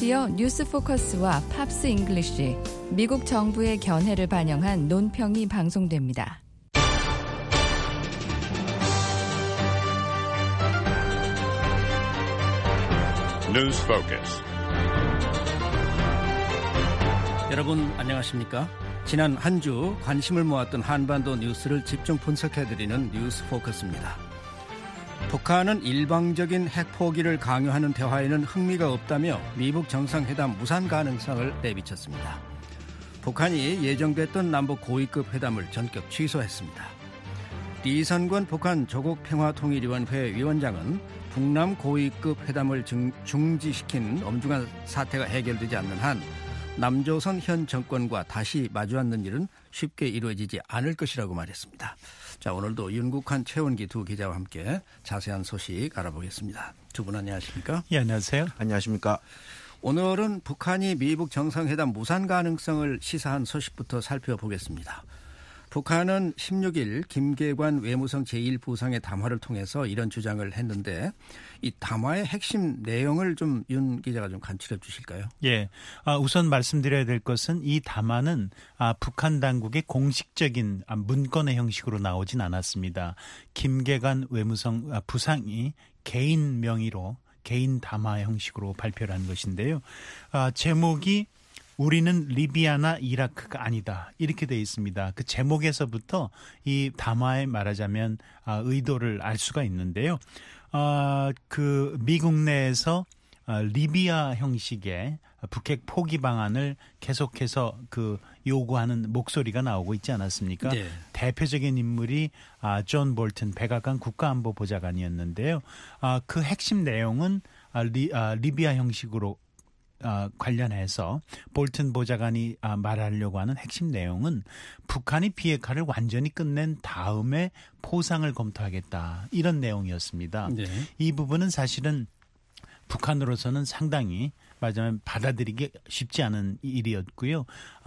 미디어 뉴스 포커스와 팝스 잉글리쉬, 미국 정부의 견해를 반영한 논평이 방송됩니다. 뉴스 포커스. 여러분 안녕하십니까? 지난 한 주 관심을 모았던 한반도 뉴스를 집중 분석해드리는 뉴스 포커스입니다. 북한은 일방적인 핵포기를 강요하는 대화에는 흥미가 없다며 미북 정상회담 무산 가능성을 내비쳤습니다. 북한이 예정됐던 남북 고위급 회담을 전격 취소했습니다. 리선권 북한 조국평화통일위원회 위원장은 북남 고위급 회담을 중지시킨 엄중한 사태가 해결되지 않는 한 남조선 현 정권과 다시 마주 앉는 일은 쉽게 이루어지지 않을 것이라고 말했습니다. 자, 오늘도 윤국한, 최원기 두 기자와 함께 자세한 소식 알아보겠습니다. 두 분 안녕하십니까? 예, 안녕하세요. 안녕하십니까? 오늘은 북한이 미북 정상회담 무산 가능성을 시사한 소식부터 살펴보겠습니다. 북한은 16일 김계관 외무성 제1부상의 담화를 통해서 이런 주장을 했는데 이 담화의 핵심 내용을 좀 윤 기자가 좀 간추려 주실까요? 예, 우선 말씀드려야 될 것은 이 담화는 북한 당국의 공식적인 문건의 형식으로 나오진 않았습니다. 김계관 외무성 부상이 개인 명의로 개인 담화 형식으로 발표를 한 것인데요. 제목이 우리는 리비아나 이라크가 아니다. 이렇게 되어 있습니다. 그 제목에서부터 이 담화에 말하자면 의도를 알 수가 있는데요. 그 미국 내에서 리비아 형식의 북핵 포기 방안을 계속해서 그 요구하는 목소리가 나오고 있지 않았습니까? 네. 대표적인 인물이 존 볼튼 백악관 국가안보보좌관이었는데요. 그 핵심 내용은 리비아 형식으로 관련해서 볼튼 보좌관이 말하려고 하는 핵심 내용은 북한이 비핵화를 완전히 끝낸 다음에 포상을 검토하겠다, 이런 내용이었습니다. 네. 이 부분은 사실은 북한으로서는 상당히 맞아면 받아들이기 쉽지 않은 일이었고요.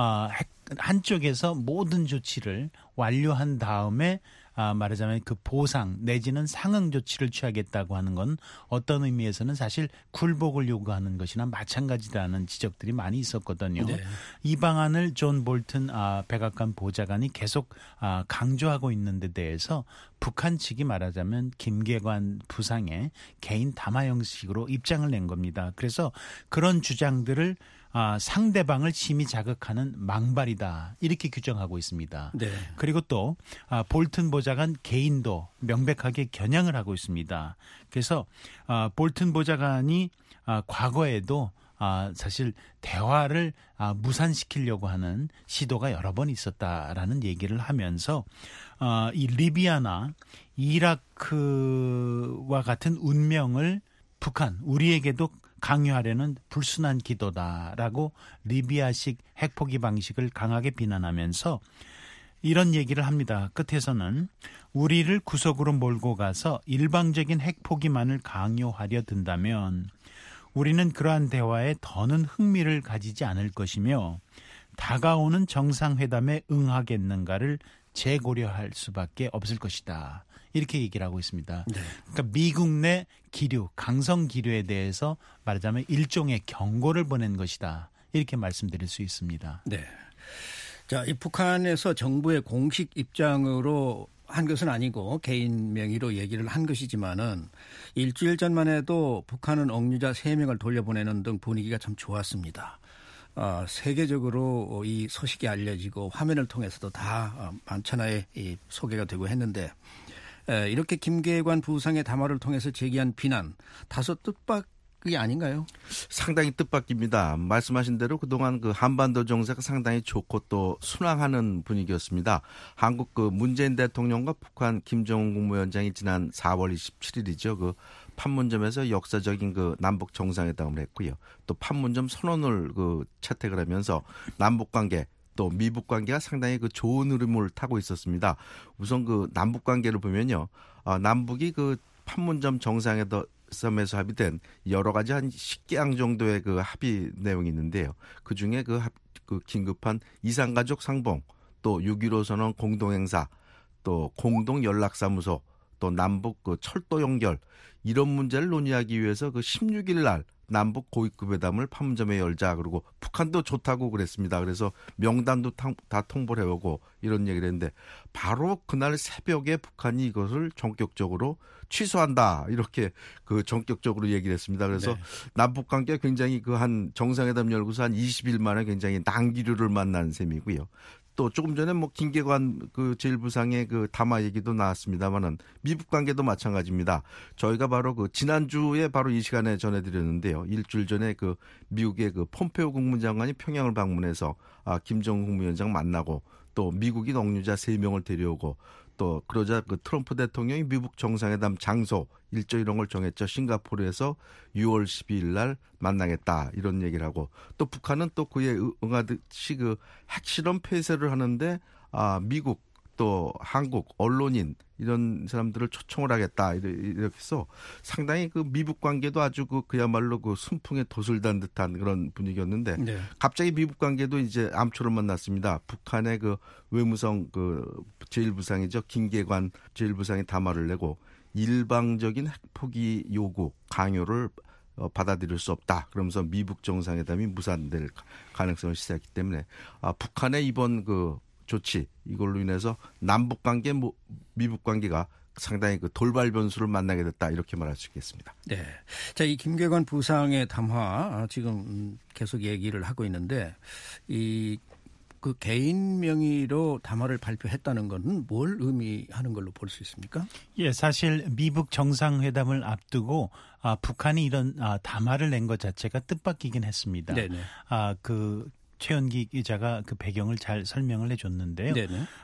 한쪽에서 모든 조치를 완료한 다음에 말하자면 그 보상 내지는 상응 조치를 취하겠다고 하는 건 어떤 의미에서는 사실 굴복을 요구하는 것이나 마찬가지라는 지적들이 많이 있었거든요. 네. 이 방안을 존 볼튼 백악관 보좌관이 계속 강조하고 있는 데 대해서 북한 측이 말하자면 김계관 부상의 개인 담화 형식으로 입장을 낸 겁니다. 그래서 그런 주장들을 상대방을 심히 자극하는 망발이다, 이렇게 규정하고 있습니다. 네. 그리고 또 볼튼 보좌관 개인도 명백하게 겨냥을 하고 있습니다. 그래서 볼튼 보좌관이 과거에도 사실 대화를 무산시키려고 하는 시도가 여러 번 있었다라는 얘기를 하면서 이 리비아나 이라크와 같은 운명을 북한, 우리에게도 강요하려는 불순한 기도다라고 리비아식 핵포기 방식을 강하게 비난하면서 이런 얘기를 합니다. 끝에서는 우리를 구석으로 몰고 가서 일방적인 핵포기만을 강요하려 든다면 우리는 그러한 대화에 더는 흥미를 가지지 않을 것이며 다가오는 정상회담에 응하겠는가를 재고려할 수밖에 없을 것이다, 이렇게 얘기를 하고 있습니다. 네. 그러니까 미국 내 기류, 강성 기류에 대해서 말하자면 일종의 경고를 보낸 것이다, 이렇게 말씀드릴 수 있습니다. 네. 자, 이 북한에서 정부의 공식 입장으로 한 것은 아니고 개인 명의로 얘기를 한 것이지만은 일주일 전만 해도 북한은 억류자 3명을 돌려보내는 등 분위기가 참 좋았습니다. 세계적으로 이 소식이 알려지고 화면을 통해서도 다 만천하에 소개가 되고 했는데 이렇게 김계관 부상의 담화를 통해서 제기한 비난 다소 뜻밖이 아닌가요? 상당히 뜻밖입니다. 말씀하신 대로 그동안 그 한반도 정세가 상당히 좋고 또 순항하는 분위기였습니다. 한국 그 문재인 대통령과 북한 김정은 국무위원장이 지난 4월 27일이죠. 그 판문점에서 역사적인 그 남북 정상회담을 했고요. 또 판문점 선언을 그 채택을 하면서 남북 관계 또 미북 관계가 상당히 그 좋은 흐름을 타고 있었습니다. 우선 그 남북 관계를 보면요, 남북이 그 판문점 정상회담에서 합의된 여러 가지 한 10개항 정도의 그 합의 내용이 있는데요. 그 중에 그 긴급한 이산가족 상봉, 또 6.15 선언 공동행사, 또 공동 연락사무소, 또 남북 그 철도 연결 이런 문제를 논의하기 위해서 그 16일 날 남북 고위급 회담을 판문점에 열자. 그리고 북한도 좋다고 그랬습니다. 그래서 명단도 다 통보를 해오고 이런 얘기를 했는데 바로 그날 새벽에 북한이 이것을 전격적으로 취소한다. 이렇게 그 전격적으로 얘기를 했습니다. 그래서 네. 남북 관계 굉장히 그 한 정상회담 열고서 한 20일 만에 굉장히 난기류를 만난 셈이고요. 또 조금 전에 뭐 김계관 그 제1부상의 그 담화 얘기도 나왔습니다만은 미북 관계도 마찬가지입니다. 저희가 바로 그 지난주에 바로 이 시간에 전해드렸는데요. 일주일 전에 그 미국의 그 폼페오 국무장관이 평양을 방문해서 김정은 국무위원장 만나고 또 미국인 억류자 3명을 데려오고 또 그러자 그 트럼프 대통령이 미북 정상회담 장소 일정 이런 걸 정했죠. 싱가포르에서 6월 12일 날 만나겠다 이런 얘기를 하고 또 북한은 또 그에 응하듯이 그 핵실험 폐쇄를 하는데 미국 또 한국 언론인 이런 사람들을 초청을 하겠다 이렇게 해서 상당히 그 미북 관계도 아주 그야말로 그 순풍에 돛을 단 듯한 그런 분위기였는데 네. 갑자기 미북 관계도 이제 암초를 만났습니다. 북한의 그 외무성 그 제1부상이죠. 김계관 제1부상이 담화를 내고 일방적인 핵포기 요구 강요를 받아들일 수 없다. 그러면서 미북 정상회담이 무산될 가능성을 시사했기 때문에 북한의 이번 그 조치 이걸로 인해서 남북 관계, 미북 관계가 상당히 그 돌발 변수를 만나게 됐다 이렇게 말할 수 있겠습니다. 네, 자 이 김계관 부상의 담화 지금 계속 얘기를 하고 있는데 이 그 개인 명의로 담화를 발표했다는 것은 뭘 의미하는 걸로 볼 수 있습니까? 예, 사실 미북 정상회담을 앞두고 북한이 이런 담화를 낸 것 자체가 뜻밖이긴 했습니다. 네네. 최연기 기자가 그 배경을 잘 설명을 해줬는데요.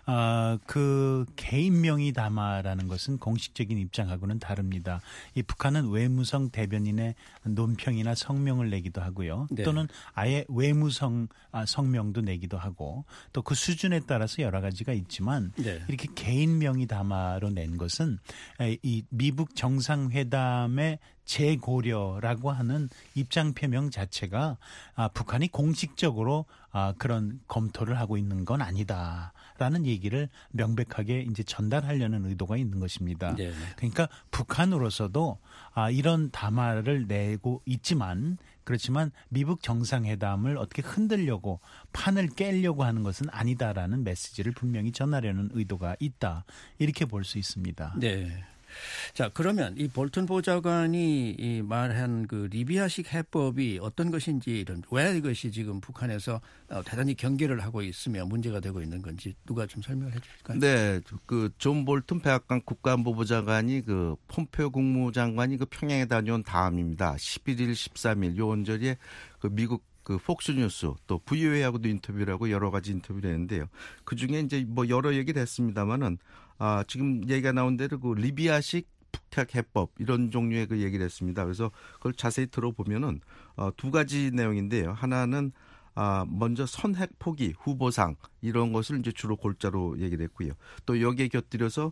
그 개인 명의 담화라는 것은 공식적인 입장하고는 다릅니다. 이 북한은 외무성 대변인의 논평이나 성명을 내기도 하고요. 네. 또는 아예 외무성 성명도 내기도 하고 또 그 수준에 따라서 여러 가지가 있지만 네. 이렇게 개인 명의 담화로 낸 것은 이 미북 정상회담의 재고려라고 하는 입장 표명 자체가 북한이 공식적으로 그런 검토를 하고 있는 건 아니다라는 얘기를 명백하게 이제 전달하려는 의도가 있는 것입니다. 네. 그러니까 북한으로서도 이런 담화를 내고 있지만 그렇지만 미북 정상회담을 어떻게 흔들려고 판을 깨려고 하는 것은 아니다라는 메시지를 분명히 전하려는 의도가 있다. 이렇게 볼 수 있습니다. 네. 자, 그러면 이 볼턴 보좌관이 말한 그 리비아식 해법이 어떤 것인지 왜 이것이 지금 북한에서 대단히 경계를 하고 있으며 문제가 되고 있는 건지 누가 좀 설명을 해 주실까요? 네. 그 존 볼턴 백악관 국가안보보좌관이 그 폼페오 국무장관이 그 평양에 다녀온 다음입니다. 11일, 13일 요 언저리에 그 미국 그 폭스뉴스 또 VOA하고도 인터뷰를 하고 여러 가지 인터뷰를 했는데요. 그 중에 이제 뭐 여러 얘기를 했습니다만은 지금 얘기가 나온 대로 그 리비아식 북핵 해법 이런 종류의 그 얘기를 했습니다. 그래서 그걸 자세히 들어보면은 두 가지 내용인데요. 하나는 먼저 선핵 포기 후보상 이런 것을 이제 주로 골자로 얘기를 했고요. 또 여기에 곁들여서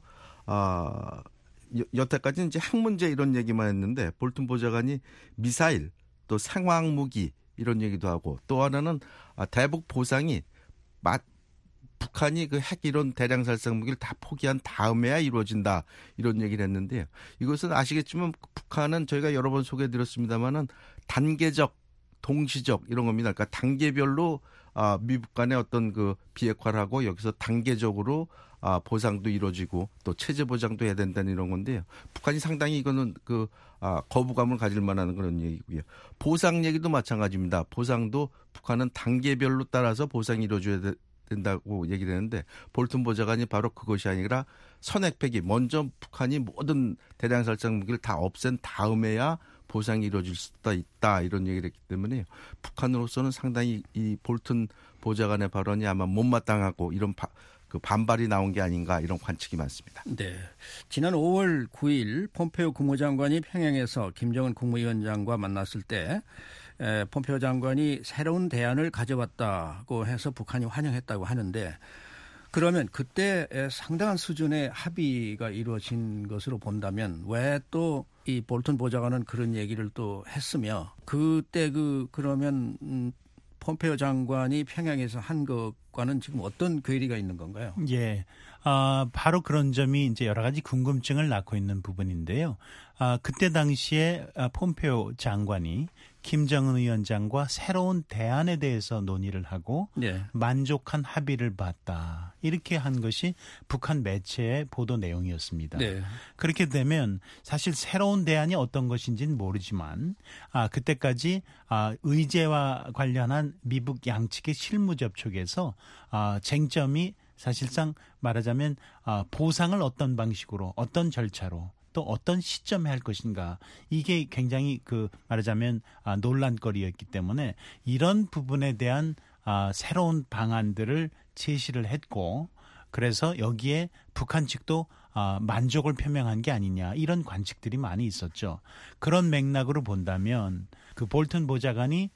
여태까지는 이제 핵 문제 이런 얘기만 했는데 볼턴 보좌관이 미사일 또 생화학 무기 이런 얘기도 하고 또 하나는 대북 보상이 북한이 그 핵 이런 대량 살상 무기를 다 포기한 다음에야 이루어진다 이런 얘기를 했는데요. 이것은 아시겠지만 북한은 저희가 여러 번 소개해드렸습니다마는 단계적, 동시적 이런 겁니다. 그러니까 단계별로 미북 간의 어떤 그 비핵화를 하고 여기서 단계적으로 보상도 이루어지고 또 체제 보장도 해야 된다는 이런 건데요. 북한이 상당히 이거는 그 거부감을 가질 만한 그런 얘기고요. 보상 얘기도 마찬가지입니다. 보상도 북한은 단계별로 따라서 보상이 이루어져야 된다고 얘기를 했는데 볼턴 보좌관이 바로 그것이 아니라 선핵 폐기 먼저 북한이 모든 대량 살상 무기를 다 없앤 다음에야 보상이 이루어질 수도 있다 이런 얘기를 했기 때문에 북한으로서는 상당히 이 볼턴 보좌관의 발언이 아마 못마땅하고 이런 그 반발이 나온 게 아닌가 이런 관측이 많습니다. 네, 지난 5월 9일 폼페오 국무장관이 평양에서 김정은 국무위원장과 만났을 때 폼페오 장관이 새로운 대안을 가져왔다고 해서 북한이 환영했다고 하는데 그러면 그때 상당한 수준의 합의가 이루어진 것으로 본다면 왜 또 이 볼턴 보좌관은 그런 얘기를 또 했으며 그때 그러면 폼페이오 장관이 평양에서 한 것과는 지금 어떤 괴리가 있는 건가요? 예. 바로 그런 점이 이제 여러 가지 궁금증을 낳고 있는 부분인데요. 그때 당시에 폼페이오 장관이 김정은 위원장과 새로운 대안에 대해서 논의를 하고 네. 만족한 합의를 봤다. 이렇게 한 것이 북한 매체의 보도 내용이었습니다. 네. 그렇게 되면 사실 새로운 대안이 어떤 것인지는 모르지만 그때까지 의제와 관련한 미북 양측의 실무 접촉에서 쟁점이 사실상 말하자면 보상을 어떤 방식으로 어떤 절차로 또 어떤 시점에 할 것인가 이게 굉장히 말하자면 논란거리였기 때문에 이런 부분에 대한 새로운 방안들을 제시를 했고 그래서 여기에 북한 측도 만족을 표명한 게 아니냐 이런 관측들이 많이 있었죠. 그런 맥락으로 본다면 그 볼튼 보좌관이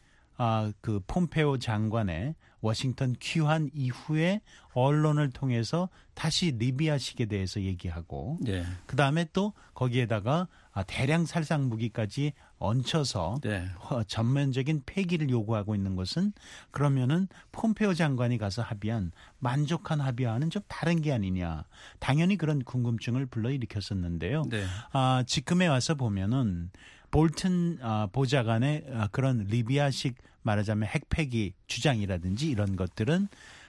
그 폼페이오 장관의 워싱턴 귀환 이후에 언론을 통해서 다시 리비아식에 대해서 얘기하고 네. 그다음에 또 거기에다가 대량 살상 무기까지 얹혀서 네. 전면적인 폐기를 요구하고 있는 것은 그러면은 폼페이오 장관이 가서 합의한 만족한 합의와는 좀 다른 게 아니냐. 당연히 그런 궁금증을 불러일으켰었는데요. 네. 지금에 와서 보면은 볼튼 보좌관의 그런 리비아식 말하자면 핵폐기 주장이라든지 이런 것들은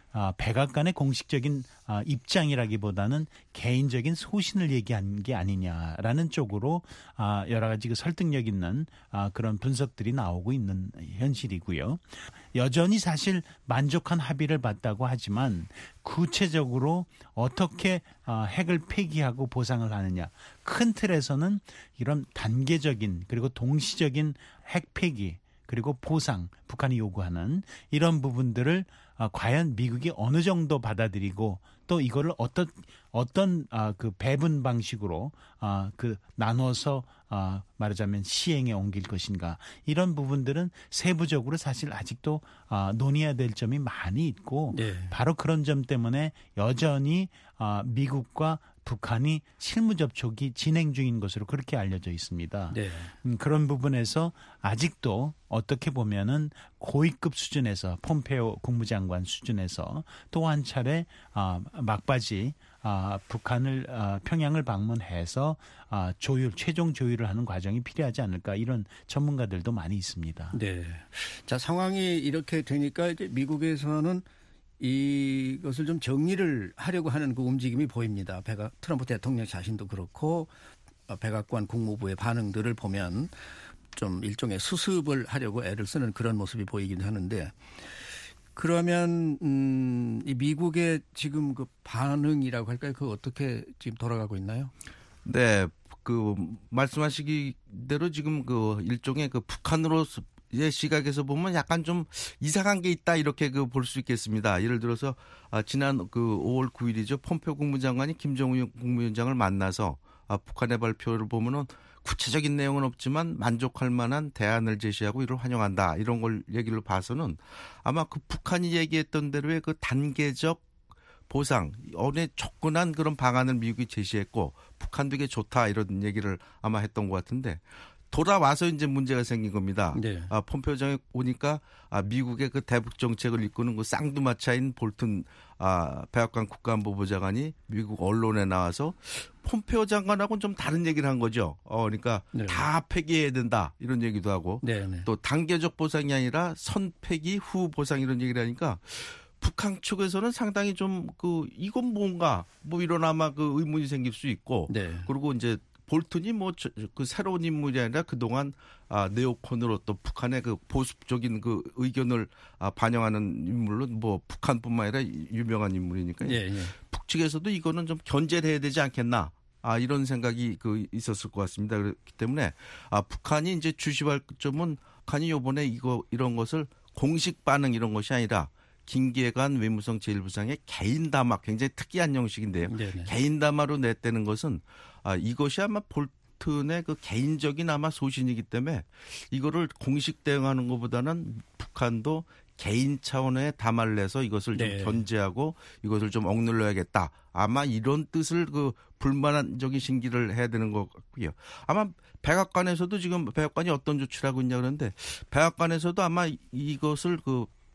백악관의 공식적인 입장이라기보다는 개인적인 소신을 얘기한 게 아니냐라는 쪽으로 여러 가지 설득력 있는 그런 분석들이 나오고 있는 현실이고요. 여전히 사실 만족한 합의를 봤다고 하지만 구체적으로 어떻게 핵을 폐기하고 보상을 하느냐. 큰 틀에서는 이런 단계적인 그리고 동시적인 핵 폐기 그리고 보상, 북한이 요구하는 이런 부분들을 과연 미국이 어느 정도 받아들이고 또 이거를 어떤 그 배분 방식으로 나눠서 말하자면 시행에 옮길 것인가 이런 부분들은 세부적으로 사실 아직도 논의해야 될 점이 많이 있고 네. 바로 그런 점 때문에 여전히 미국과 북한이 실무 접촉이 진행 중인 것으로 그렇게 알려져 있습니다. 네. 그런 부분에서 아직도 어떻게 보면은 고위급 수준에서 폼페이오 국무장관 수준에서 또 한 차례 막바지 북한을 평양을 방문해서 최종 조율을 하는 과정이 필요하지 않을까 이런 전문가들도 많이 있습니다. 네. 자, 상황이 이렇게 되니까 이제 미국에서는 이것을 좀 정리를 하려고 하는 그 움직임이 보입니다. 트럼프 대통령 자신도 그렇고 백악관 국무부의 반응들을 보면 좀 일종의 수습을 하려고 애를 쓰는 그런 모습이 보이긴 하는데 그러면 이 미국의 지금 그 반응이라고 할까요? 그거 어떻게 지금 돌아가고 있나요? 네, 말씀하시기 대로 지금 일종의 북한으로의 시각에서 보면 약간 좀 이상한 게 있다 이렇게 볼 수 있겠습니다. 예를 들어서 지난 5월 9일이죠. 폼페이오 국무장관이 김정은 국무위원장을 만나서 북한의 발표를 보면은 구체적인 내용은 없지만 만족할 만한 대안을 제시하고 이를 환영한다. 이런 걸 얘기를 봐서는 아마 북한이 얘기했던 대로의 단계적 보상, 어느 접근한 그런 방안을 미국이 제시했고 북한도 이게 좋다 이런 얘기를 아마 했던 것 같은데 돌아와서 이제 문제가 생긴 겁니다. 네. 폼페이오 장관이 오니까 미국의 대북 정책을 이끄는 쌍두마차인 볼튼 백악관 국가안보보좌관이 미국 언론에 나와서 폼페이오 장관하고는 좀 다른 얘기를 한 거죠. 그러니까 네. 다 폐기해야 된다 이런 얘기도 하고 네. 또 단계적 보상이 아니라 선폐기 후 보상 이런 얘기를 하니까 북한 측에서는 상당히 좀 이건 뭔가 이런 아마 의문이 생길 수 있고 네. 그리고 이제 볼튼이 새로운 인물이 아니라 그동안 네오콘으로 또 북한의 보수적인 의견을 반영하는 인물로 북한뿐만 아니라 유명한 인물이니까요. 예, 예. 북측에서도 이거는 좀 견제를 해야 되지 않겠나. 이런 생각이 있었을 것 같습니다. 그렇기 때문에 북한이 이제 주시할 점은 북한이 이번에 이런 것을 공식 반응 이런 것이 아니라 김계관 외무성 제1부상의 개인 담화 굉장히 특이한 형식인데요. 네네. 개인 담화로 냈다는 것은 이것이 아마 볼튼의 개인적인 아마 소신이기 때문에 이거를 공식 대응하는 것보다는 북한도 개인 차원의 담화를 내서 이것을 좀 네. 견제하고 이것을 좀 억눌러야겠다. 아마 이런 뜻을 불만적인 신기를 해야 되는 것 같고요. 아마 백악관에서도 지금 백악관이 어떤 조치를 하고 있냐 그러는데 백악관에서도 아마 이것을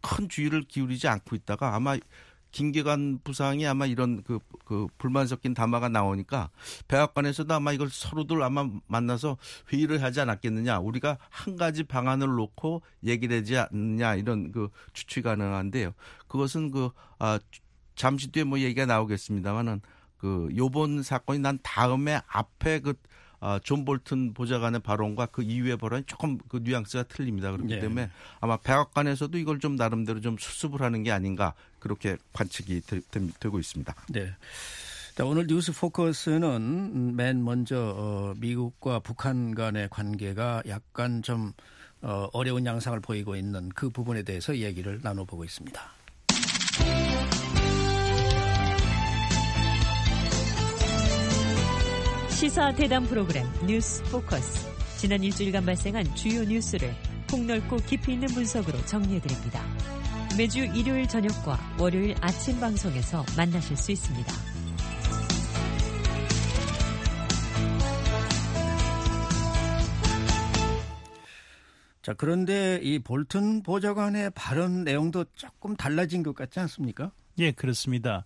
큰 주의를 기울이지 않고 있다가 아마 김계관 부상이 아마 이런 그 불만 섞인 담화가 나오니까 백악관에서도 아마 이걸 서로들 아마 만나서 회의를 하지 않았겠느냐. 우리가 한 가지 방안을 놓고 얘기를 하지 않느냐 이런 그 추측이 가능한데요. 그것은 잠시 뒤에 뭐 얘기가 나오겠습니다만은 요번 사건이 난 다음에 앞에 존 볼튼 보좌관의 발언과 그 이후의 발언이 조금 그 뉘앙스가 틀립니다. 그렇기 때문에 아마 백악관에서도 이걸 좀 나름대로 좀 수습을 하는 게 아닌가 그렇게 관측이 되고 있습니다. 네. 자, 오늘 뉴스 포커스는 맨 먼저 미국과 북한 간의 관계가 약간 좀 어려운 양상을 보이고 있는 그 부분에 대해서 얘기를 나눠보고 있습니다. 시사 대담 프로그램 뉴스 포커스. 지난 일주일간 발생한 주요 뉴스를 폭넓고 깊이 있는 분석으로 정리해드립니다. 매주 일요일 저녁과 월요일 아침 방송에서 만나실 수 있습니다. 자, 그런데 이 볼튼 보좌관의 발언 내용도 조금 달라진 것 같지 않습니까? 예, 그렇습니다.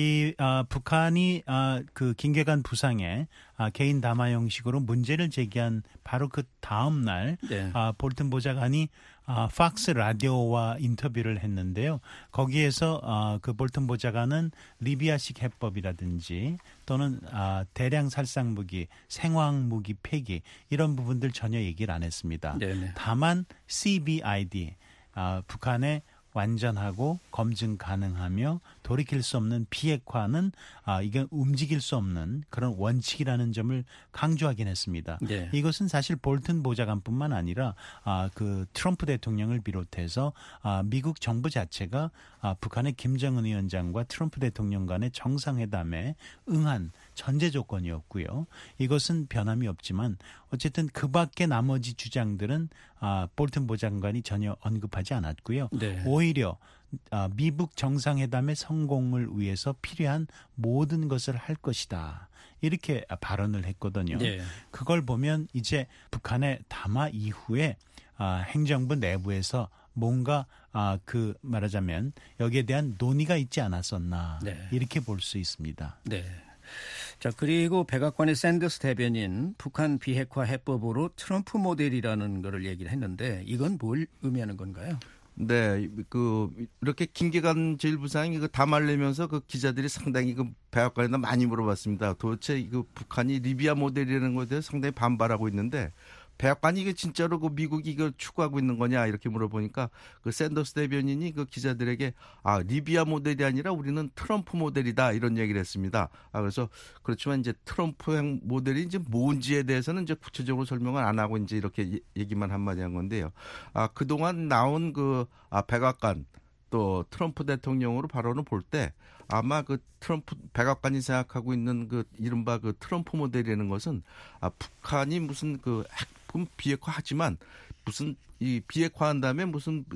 북한이 그 김계관 부상에 개인 담화 형식으로 문제를 제기한 바로 그 다음 날 볼튼 보좌관이 팍스 라디오와 인터뷰를 했는데요. 거기에서 그 볼튼 보좌관은 리비아식 해법이라든지 또는 대량 살상 무기, 생화학 무기 폐기 이런 부분들 전혀 얘기를 안 했습니다. 네네. 다만 CBID 북한의 완전하고 검증 가능하며 돌이킬 수 없는 비핵화는 이게 움직일 수 없는 그런 원칙이라는 점을 강조하긴 했습니다. 네. 이것은 사실 볼튼 보좌관뿐만 아니라 그 트럼프 대통령을 비롯해서 미국 정부 자체가 북한의 김정은 위원장과 트럼프 대통령 간의 정상회담에 응한 전제 조건이었고요. 이것은 변함이 없지만 어쨌든 그 밖의 나머지 주장들은 볼튼 보좌관이 전혀 언급하지 않았고요. 네. 오히려 미국 정상회담의 성공을 위해서 필요한 모든 것을 할 것이다. 이렇게 발언을 했거든요. 네. 그걸 보면 이제 북한의 담화 이후에 행정부 내부에서 뭔가 말하자면 여기에 대한 논의가 있지 않았었나 이렇게 볼 수 있습니다. 네. 자, 그리고 백악관의 샌더스 대변인 북한 비핵화 해법으로 트럼프 모델이라는 거를 얘기를 했는데 이건 뭘 의미하는 건가요? 네, 이렇게 김계관 제1부상이 담화를 내면서 그 기자들이 상당히 백악관에다 많이 물어봤습니다. 도대체 북한이 리비아 모델이라는 것에 대해서 상당히 반발하고 있는데 백악관이 이게 진짜로 미국이 이걸 추구하고 있는 거냐 이렇게 물어보니까 그 샌더스 대변인이 그 기자들에게 리비아 모델이 아니라 우리는 트럼프 모델이다 이런 얘기를 했습니다. 그래서 그렇지만 이제 트럼프 모델이 이제 뭔지에 대해서는 이제 구체적으로 설명을 안 하고 이제 이렇게 얘기만 한마디 한 건데요. 그동안 나온 백악관 또 트럼프 대통령으로 발언을 볼 때 아마 백악관이 생각하고 있는 이른바 트럼프 모델이라는 것은 북한이 무슨 핵 비핵화하지만 무슨 이 비핵화한 다음에 무슨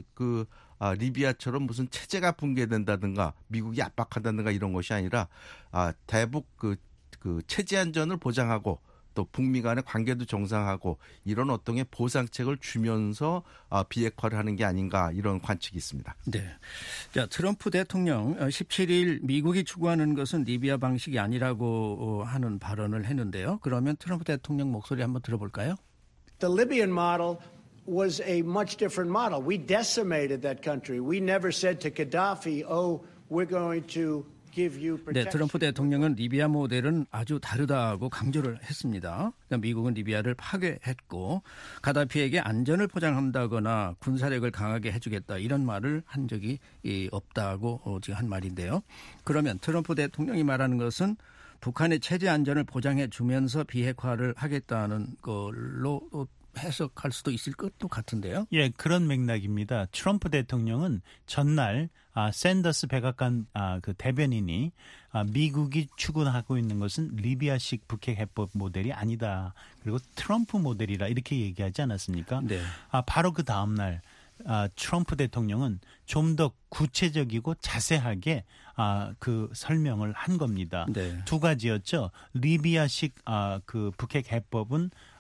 리비아처럼 무슨 체제가 붕괴된다든가 미국이 압박한다든가 이런 것이 아니라 대북 체제 안전을 보장하고 또 북미 간의 관계도 정상하고 이런 어떤 보상책을 주면서 비핵화를 하는 게 아닌가 이런 관측이 있습니다. 네. 자, 트럼프 대통령 17일 미국이 추구하는 것은 리비아 방식이 아니라고 하는 발언을 했는데요. 그러면 트럼프 대통령 목소리 한번 들어볼까요? The Libyan model was a much different model. We decimated that country. We never said to Gaddafi, we're going to 네, 트럼프 대통령은 리비아 모델은 아주 다르다고 강조를 했습니다. 그러니까 미국은 리비아를 파괴했고 가다피에게 안전을 보장한다거나 군사력을 강하게 해주겠다 이런 말을 한 적이 없다고 지금 한 말인데요. 그러면 트럼프 대통령이 말하는 것은 북한의 체제 안전을 보장해 주면서 비핵화를 하겠다는 걸로 해석할 수도 있을 것도 같은데요. 예, 그런 맥락입니다. 트럼프 대통령은 전날 샌더스 백악관 그 대변인이 미국이 추구하고 있는 것은 리비아식 북핵 해법 모델이 아니다. 그리고 트럼프 모델이라 이렇게 얘기하지 않았습니까? 네. 바로 그 다음 날 트럼프 대통령은 좀 더 구체적이고 자세하게 그 설명을 한 겁니다. 네. 두 가지였죠. 리비아식 그 북핵 해법은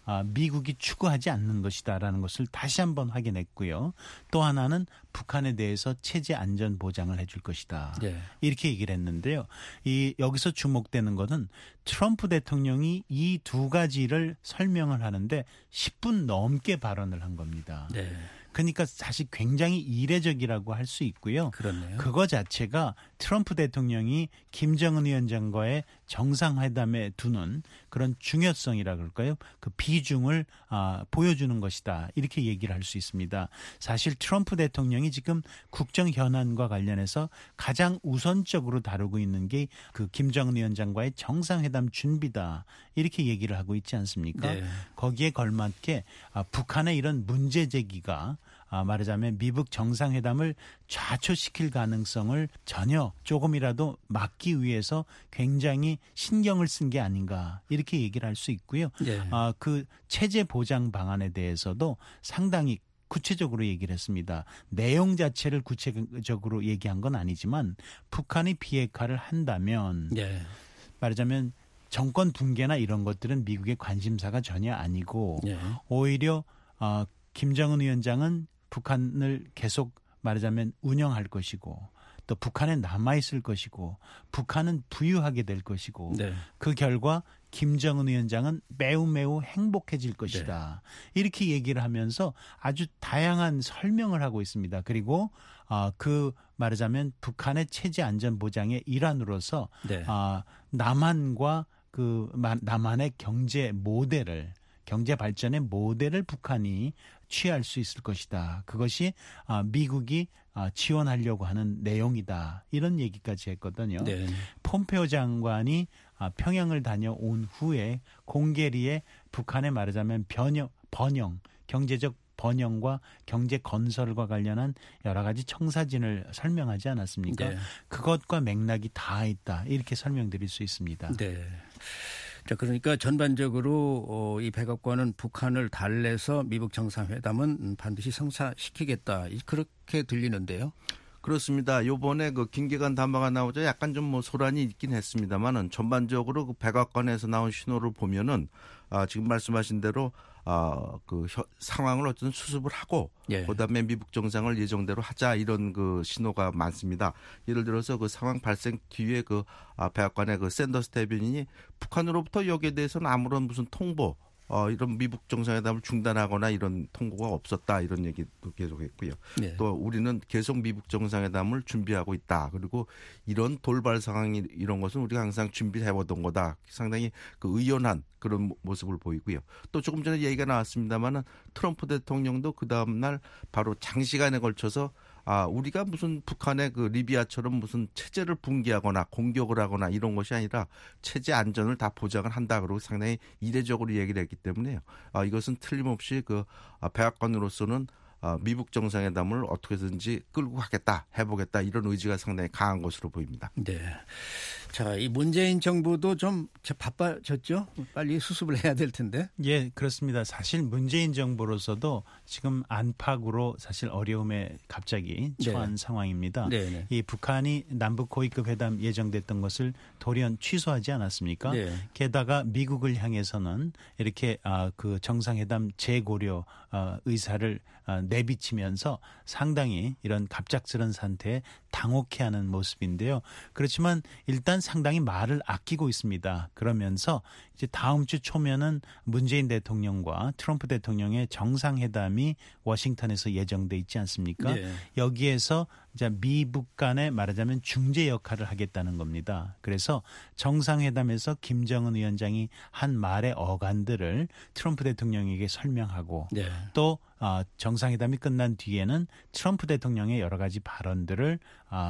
미국이 추구하지 않는 것이다라는 것을 다시 한번 확인했고요. 또 하나는 북한에 대해서 체제 안전 보장을 해줄 것이다. 네. 이렇게 얘기를 했는데요. 여기서 주목되는 것은 트럼프 대통령이 이 두 가지를 설명을 하는데 10분 넘게 발언을 한 겁니다. 네. 그러니까 사실 굉장히 이례적이라고 할 수 있고요. 그렇네요. 그거 자체가 트럼프 대통령이 김정은 위원장과의 정상회담에 두는 그런 중요성이라 그럴까요? 그 비중을 보여주는 것이다. 이렇게 얘기를 할 수 있습니다. 사실 트럼프 대통령이 지금 국정 현안과 관련해서 가장 우선적으로 다루고 있는 게 그 김정은 위원장과의 정상회담 준비다. 이렇게 얘기를 하고 있지 않습니까? 네. 거기에 걸맞게 북한의 이런 문제 제기가 말하자면 미북 정상회담을 좌초시킬 가능성을 전혀 조금이라도 막기 위해서 굉장히 신경을 쓴 게 아닌가 이렇게 얘기를 할 수 있고요. 네. 그 체제 보장 방안에 대해서도 상당히 구체적으로 얘기를 했습니다. 내용 자체를 구체적으로 얘기한 건 아니지만 북한이 비핵화를 한다면 네. 말하자면 정권 붕괴나 이런 것들은 미국의 관심사가 전혀 아니고 네. 오히려 김정은 위원장은 북한을 계속 말하자면 운영할 것이고 또 북한에 남아있을 것이고 북한은 부유하게 될 것이고 네. 그 결과 김정은 위원장은 매우 행복해질 것이다. 네. 이렇게 얘기를 하면서 아주 다양한 설명을 하고 있습니다. 그리고 그 말하자면 북한의 체제 안전 보장의 일환으로서 네. 남한과 그 남한의 경제 발전의 모델을 북한이 취할 수 있을 것이다. 그것이 미국이 지원하려고 하는 내용이다. 이런 얘기까지 했거든요. 네. 폼페오 장관이 평양을 다녀온 후에 공개리에 북한의 말하자면 번영, 경제적 번영과 경제 건설과 관련한 여러 가지 청사진을 설명하지 않았습니까? 네. 그것과 맥락이 다 있다. 이렇게 설명드릴 수 있습니다. 네. 자, 그러니까 전반적으로 이 백악관은 북한을 달래서 미북 정상회담은 반드시 성사시키겠다. 그렇게 들리는데요. 그렇습니다. 요번에 그 김계관 담화가 나오자 약간 좀 소란이 있긴 했습니다만은 전반적으로 그 백악관에서 나온 신호를 보면은 지금 말씀하신 대로 그 상황을 어쨌든 수습을 하고 예. 그다음에 미북 정상을 예정대로 하자 이런 그 신호가 많습니다. 예를 들어서 그 상황 발생 뒤에 그 백악관의 그 샌더스 대변인이 북한으로부터 여기에 대해서는 아무런 무슨 통보 이런 미북 정상회담을 중단하거나 이런 통보가 없었다 이런 얘기도 계속했고요. 네. 또 우리는 계속 미북 정상회담을 준비하고 있다. 그리고 이런 돌발 상황이 이런 것은 우리가 항상 준비해보던 거다. 상당히 그 의연한 그런 모습을 보이고요. 또 조금 전에 얘기가 나왔습니다마는 트럼프 대통령도 그 다음 날 바로 장시간에 걸쳐서 우리가 무슨 북한의 그 리비아처럼 무슨 체제를 붕괴하거나 공격을 하거나 이런 것이 아니라 체제 안전을 다 보장을 한다. 그러고 상당히 이례적으로 얘기를 했기 때문에요. 이것은 틀림없이 그 백악관으로서는 미북 정상회담을 어떻게든지 끌고 가겠다, 해보겠다 이런 의지가 상당히 강한 것으로 보입니다. 네. 자, 이 문재인 정부도 좀 바빠졌죠? 빨리 수습을 해야 될 텐데. 예, 그렇습니다. 사실 문재인 정부로서도 지금 안팎으로 사실 어려움에 갑자기 처한 네. 상황입니다. 네. 이 북한이 남북 고위급 회담 예정됐던 것을 돌연 취소하지 않았습니까? 네. 게다가 미국을 향해서는 이렇게 그 정상회담 재고려 의사를 내비치면서 상당히 이런 갑작스런 상태에 당혹해하는 모습인데요. 그렇지만 일단 상당히 말을 아끼고 있습니다. 그러면서 이제 다음 주 초면은 문재인 대통령과 트럼프 대통령의 정상회담이 워싱턴에서 예정돼 있지 않습니까? 네. 여기에서 이제 미북 간에 말하자면 중재 역할을 하겠다는 겁니다. 그래서 정상회담에서 김정은 위원장이 한 말의 어간들을 트럼프 대통령에게 설명하고 네. 또 정상회담이 끝난 뒤에는 트럼프 대통령의 여러 가지 발언들을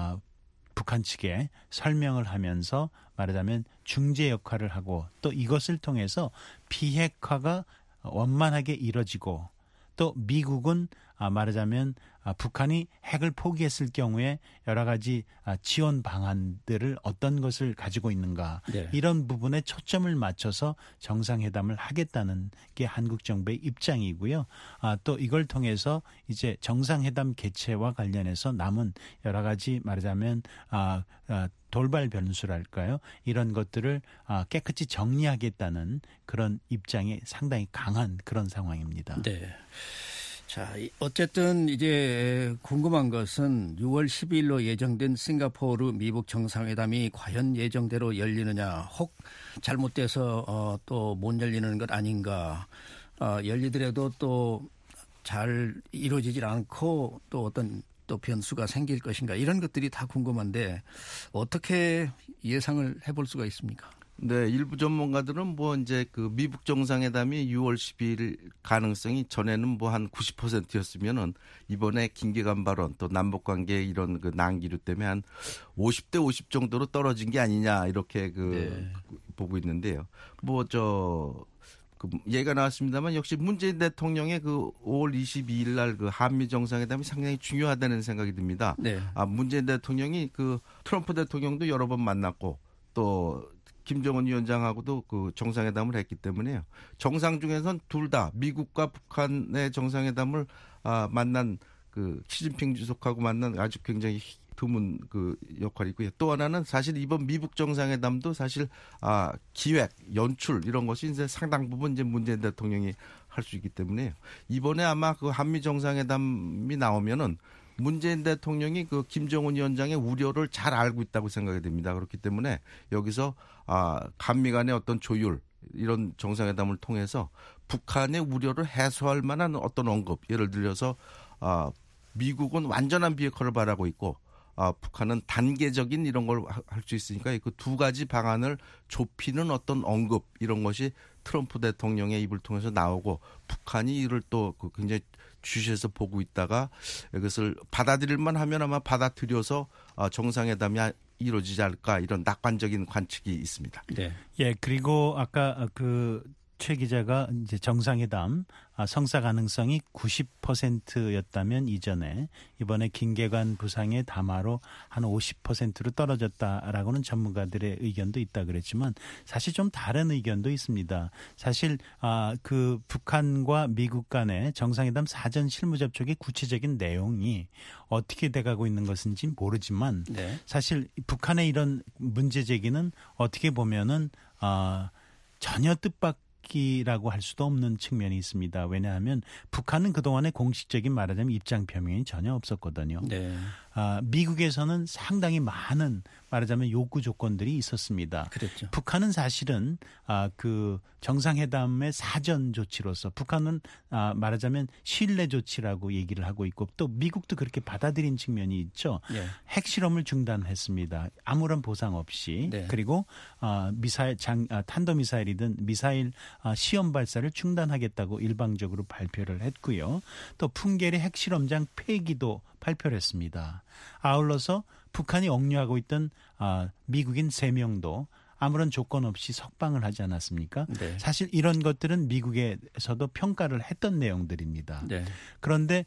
북한 측에 설명을 하면서 말하자면 중재 역할을 하고 또 이것을 통해서 비핵화가 원만하게 이뤄지고 또 미국은 말하자면 북한이 핵을 포기했을 경우에 여러 가지 지원 방안들을 어떤 것을 가지고 있는가 네. 이런 부분에 초점을 맞춰서 정상회담을 하겠다는 게 한국 정부의 입장이고요. 또 이걸 통해서 이제 정상회담 개최와 관련해서 남은 여러 가지 말하자면 돌발 변수랄까요? 이런 것들을 깨끗이 정리하겠다는 그런 입장이 상당히 강한 그런 상황입니다. 네. 자, 어쨌든 이제 궁금한 것은 6월 12일로 예정된 싱가포르 미북 정상회담이 과연 예정대로 열리느냐, 혹 잘못돼서 또 못 열리는 것 아닌가, 열리더라도 또 잘 이루어지질 않고 또 어떤 또 변수가 생길 것인가, 이런 것들이 다 궁금한데 어떻게 예상을 해볼 수가 있습니까? 네, 일부 전문가들은 뭐 이제 그 미북 정상회담이 6월 12일 가능성이 전에는 뭐 한 90%였으면은 이번에 김계관 발언 또 남북 관계 이런 그 난기류 때문에 한 50대 50 정도로 떨어진 게 아니냐 이렇게 네. 보고 있는데요. 얘기가 나왔습니다만 역시 문재인 대통령의 그 5월 22일 날 그 한미 정상회담이 상당히 중요하다는 생각이 듭니다. 네. 문재인 대통령이 그 트럼프 대통령도 여러 번 만났고 또 김정은 위원장하고도 그 정상회담을 했기 때문에요. 정상 중에선 둘 다 미국과 북한의 정상회담을 만난 그 시진핑 주석하고 만난 아주 굉장히 드문 그 역할이고요. 또 하나는 사실 이번 미북 정상회담도 사실 기획, 연출 이런 것이 이제 상당 부분 이제 문재인 대통령이 할 수 있기 때문에요. 이번에 아마 그 한미 정상회담이 나오면은 문재인 대통령이 그 김정은 위원장의 우려를 잘 알고 있다고 생각이 됩니다. 그렇기 때문에 여기서 한미 간의 어떤 조율 이런 정상회담을 통해서 북한의 우려를 해소할 만한 어떤 언급, 예를 들어서 미국은 완전한 비핵화를 바라고 있고 북한은 단계적인 이런 걸 할 수 있으니까 그 두 가지 방안을 좁히는 어떤 언급 이런 것이 트럼프 대통령의 입을 통해서 나오고 북한이 이를 또 굉장히 주시해서 보고 있다가 이것을 받아들일만 하면 아마 받아들여서 정상회담이 이루어지지 않을까 이런 낙관적인 관측이 있습니다. 네. 예, 그리고 아까 최 기자가 이제 정상회담 성사 가능성이 90%였다면 이전에 이번에 김계관 부상의 담화로 한 50%로 떨어졌다라고는 전문가들의 의견도 있다 그랬지만 사실 좀 다른 의견도 있습니다. 사실 그 북한과 미국 간의 정상회담 사전 실무 접촉의 구체적인 내용이 어떻게 돼가고 있는 것인지 모르지만 네. 사실 북한의 이런 문제 제기는 어떻게 보면은 전혀 뜻밖이라고 할 수도 없는 측면이 있습니다. 왜냐하면 북한은 그동안에 공식적인 말하자면 입장 표명이 전혀 없었거든요. 네. 미국에서는 상당히 많은 말하자면 요구 조건들이 있었습니다. 그랬죠. 북한은 사실은 그 정상회담의 사전 조치로서 북한은 말하자면 신뢰 조치라고 얘기를 하고 있고 또 미국도 그렇게 받아들인 측면이 있죠. 네. 핵실험을 중단했습니다. 아무런 보상 없이. 네. 그리고 탄도미사일이든 미사일 시험 발사를 중단하겠다고 일방적으로 발표를 했고요. 또 풍계리 핵실험장 폐기도 발표를 했습니다. 아울러서 북한이 억류하고 있던 미국인 3명도 아무런 조건 없이 석방을 하지 않았습니까? 네. 사실 이런 것들은 미국에서도 평가를 했던 내용들입니다. 네. 그런데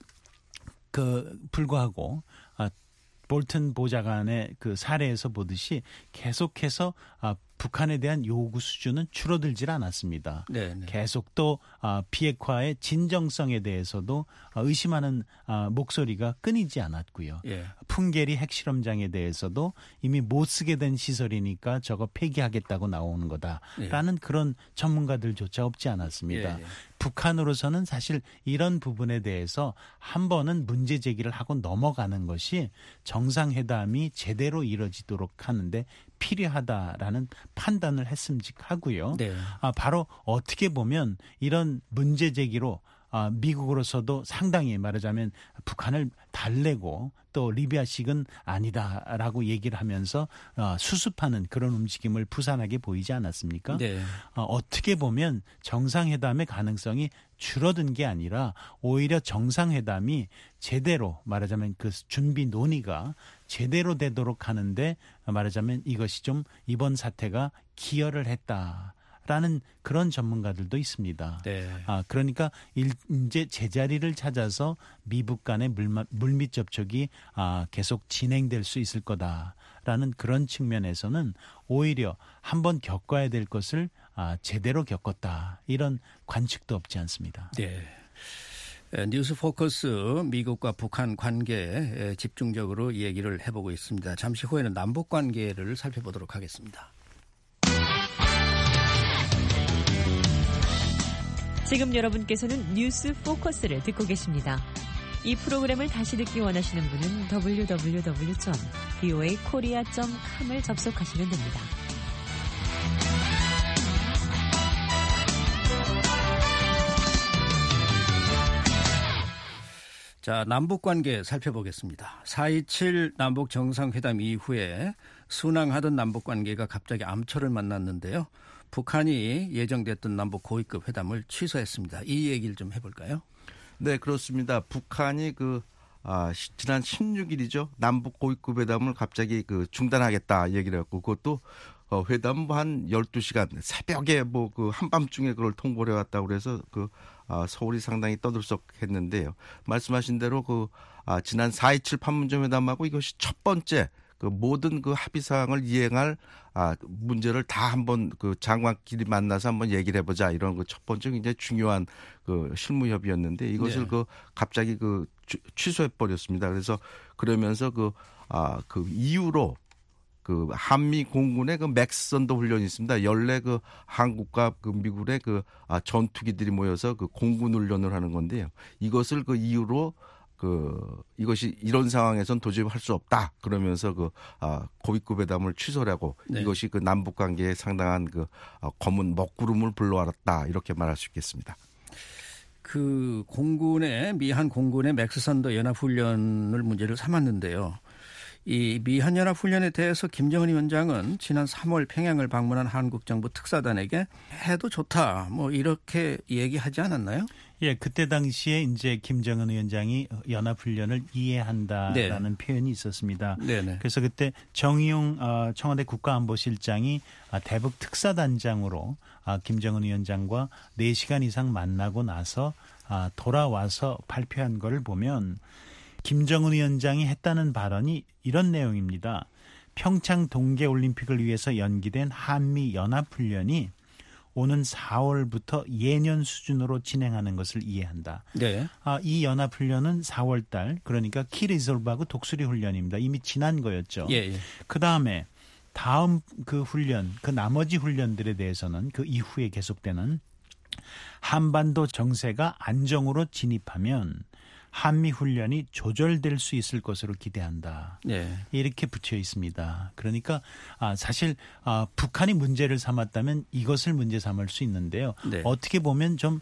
불구하고 볼튼 보좌관의 그 사례에서 보듯이 계속해서 북한에 대한 요구 수준은 줄어들질 않았습니다. 네, 네. 계속 또 비핵화의 진정성에 대해서도 의심하는 목소리가 끊이지 않았고요. 예. 풍계리 핵실험장에 대해서도 이미 못 쓰게 된 시설이니까 저거 폐기하겠다고 나오는 거다라는 그런 전문가들조차 없지 않았습니다. 예, 예. 북한으로서는 사실 이런 부분에 대해서 한 번은 문제 제기를 하고 넘어가는 것이 정상회담이 제대로 이루어지도록 하는데 필요하다라는 판단을 했음직하고요. 네. 바로 어떻게 보면 이런 문제 제기로 미국으로서도 상당히 말하자면 북한을 달래고 또 리비아식은 아니다라고 얘기를 하면서 수습하는 그런 움직임을 부산하게 보이지 않았습니까? 네. 어떻게 보면 정상회담의 가능성이 줄어든 게 아니라 오히려 정상회담이 제대로 말하자면 그 준비 논의가 제대로 되도록 하는데 말하자면 이것이 좀 이번 사태가 기여를 했다라는 없다는 그런 전문가들도 있습니다. 네. 그러니까 이제 제자리를 찾아서 미북 간의 물밑 접촉이 계속 진행될 수 있을 거다라는 그런 측면에서는 오히려 한번 겪어야 될 것을 제대로 겪었다. 이런 관측도 없지 않습니다. 네. 뉴스 포커스 미국과 북한 관계에 집중적으로 얘기를 해보고 있습니다. 잠시 후에는 남북 관계를 살펴보도록 하겠습니다. 지금 여러분께서는 뉴스 포커스를 듣고 계십니다. 이 프로그램을 다시 듣기 원하시는 분은 www.voakorea.com을 접속하시면 됩니다. 자, 남북관계 살펴보겠습니다. 4.27 남북정상회담 이후에 순항하던 남북관계가 갑자기 암초를 만났는데요. 북한이 예정됐던 남북 고위급 회담을 취소했습니다. 이 얘기를 좀 해볼까요? 네, 그렇습니다. 북한이 지난 16일이죠. 남북 고위급 회담을 갑자기 중단하겠다 얘기를 했고, 그것도 회담 한 12시간 새벽에 한밤중에 그걸 통보를 해왔다고 그래서 서울이 상당히 떠들썩했는데요. 말씀하신 대로 지난 4.27 판문점 회담하고 이것이 첫 번째 모든 합의사항을 이행할 문제를 다 한번 장관끼리 만나서 한번 얘기를 해보자, 이런 첫 번째 굉장히 중요한 실무 협의였는데 이것을 네. 갑자기 취소해 버렸습니다. 그래서 그러면서 이후로 한미 공군의 맥스선더 훈련이 있습니다. 연례 한국과 미국의 전투기들이 모여서 공군 훈련을 하는 건데요. 이것을 이후로 이것이 이런 상황에선 도저히 할 수 없다. 그러면서 고위급 회담을 취소하고 네. 이것이 남북 관계에 상당한 검은 먹구름을 불러왔다. 이렇게 말할 수 있겠습니다. 미한 공군의 맥스선더 연합훈련을 문제를 삼았는데요. 이 미한연합훈련에 대해서 김정은 위원장은 지난 3월 평양을 방문한 한국 정부 특사단에게 해도 좋다, 이렇게 얘기하지 않았나요? 예, 그때 당시에 이제 김정은 위원장이 연합훈련을 이해한다라는 네. 표현이 있었습니다. 네네. 그래서 그때 정의용 청와대 국가안보실장이 대북 특사단장으로 김정은 위원장과 4시간 이상 만나고 나서 돌아와서 발표한 것을 보면 김정은 위원장이 했다는 발언이 이런 내용입니다. 평창 동계올림픽을 위해서 연기된 한미연합훈련이 오는 4월부터 예년 수준으로 진행하는 것을 이해한다. 네. 이 연합훈련은 4월 달, 그러니까 키리졸브하고 독수리 훈련입니다. 이미 지난 거였죠. 예. 그다음에 다음 훈련, 나머지 훈련들에 대해서는 이후에 계속되는 한반도 정세가 안정으로 진입하면 한미훈련이 조절될 수 있을 것으로 기대한다. 네. 이렇게 붙여 있습니다. 그러니까 사실 북한이 문제를 삼았다면 이것을 문제 삼을 수 있는데요. 네. 어떻게 보면 좀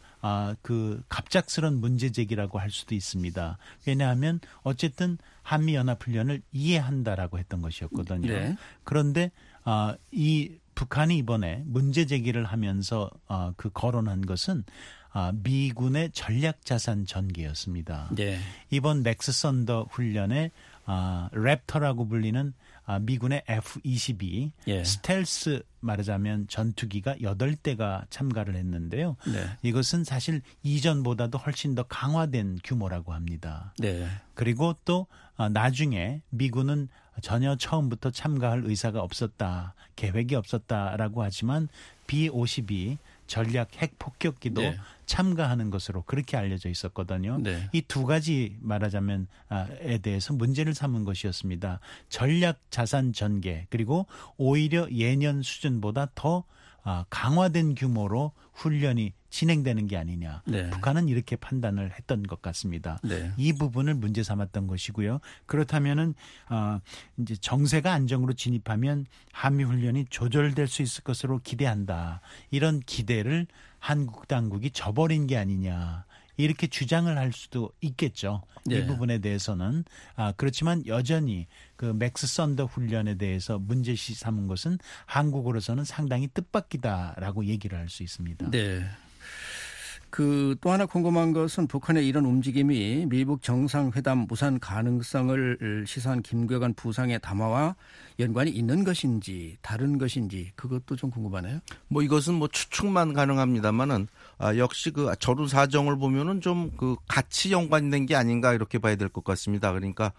갑작스러운 문제 제기라고 할 수도 있습니다. 왜냐하면 어쨌든 한미연합훈련을 이해한다라고 했던 것이었거든요. 네. 그런데 이 북한이 이번에 문제 제기를 하면서 거론한 것은 미군의 전략자산 전개였습니다. 네. 이번 맥스선더 훈련에 랩터라고 불리는 미군의 F-22 예. 스텔스 말하자면 전투기가 8대가 참가를 했는데요. 네. 이것은 사실 이전보다도 훨씬 더 강화된 규모라고 합니다. 네. 그리고 또 나중에 미군은 전혀 처음부터 참가할 의사가 없었다, 계획이 없었다라고 하지만 B-52 전략 핵폭격기도 네. 참가하는 것으로 그렇게 알려져 있었거든요. 네. 이 두 가지 말하자면에 대해서 문제를 삼은 것이었습니다. 전략 자산 전개, 그리고 오히려 예년 수준보다 더 강화된 규모로 훈련이 진행되는 게 아니냐. 네. 북한은 이렇게 판단을 했던 것 같습니다. 네. 이 부분을 문제 삼았던 것이고요. 그렇다면은 이제 정세가 안정으로 진입하면 한미 훈련이 조절될 수 있을 것으로 기대한다. 이런 기대를 한국 당국이 저버린 게 아니냐. 이렇게 주장을 할 수도 있겠죠. 네. 이 부분에 대해서는. 그렇지만 여전히 맥스선더 훈련에 대해서 문제시 삼은 것은 한국으로서는 상당히 뜻밖이다라고 얘기를 할 수 있습니다. 네. 또 하나 궁금한 것은 북한의 이런 움직임이 미북 정상회담 무산 가능성을 시사한 김계관 부상의 담화와 연관이 있는 것인지 다른 것인지 그것도 좀 궁금하네요. 이것은 추측만 가능합니다만은 역시 저루 사정을 보면은 좀 같이 연관된 게 아닌가 이렇게 봐야 될 것 같습니다. 그러니까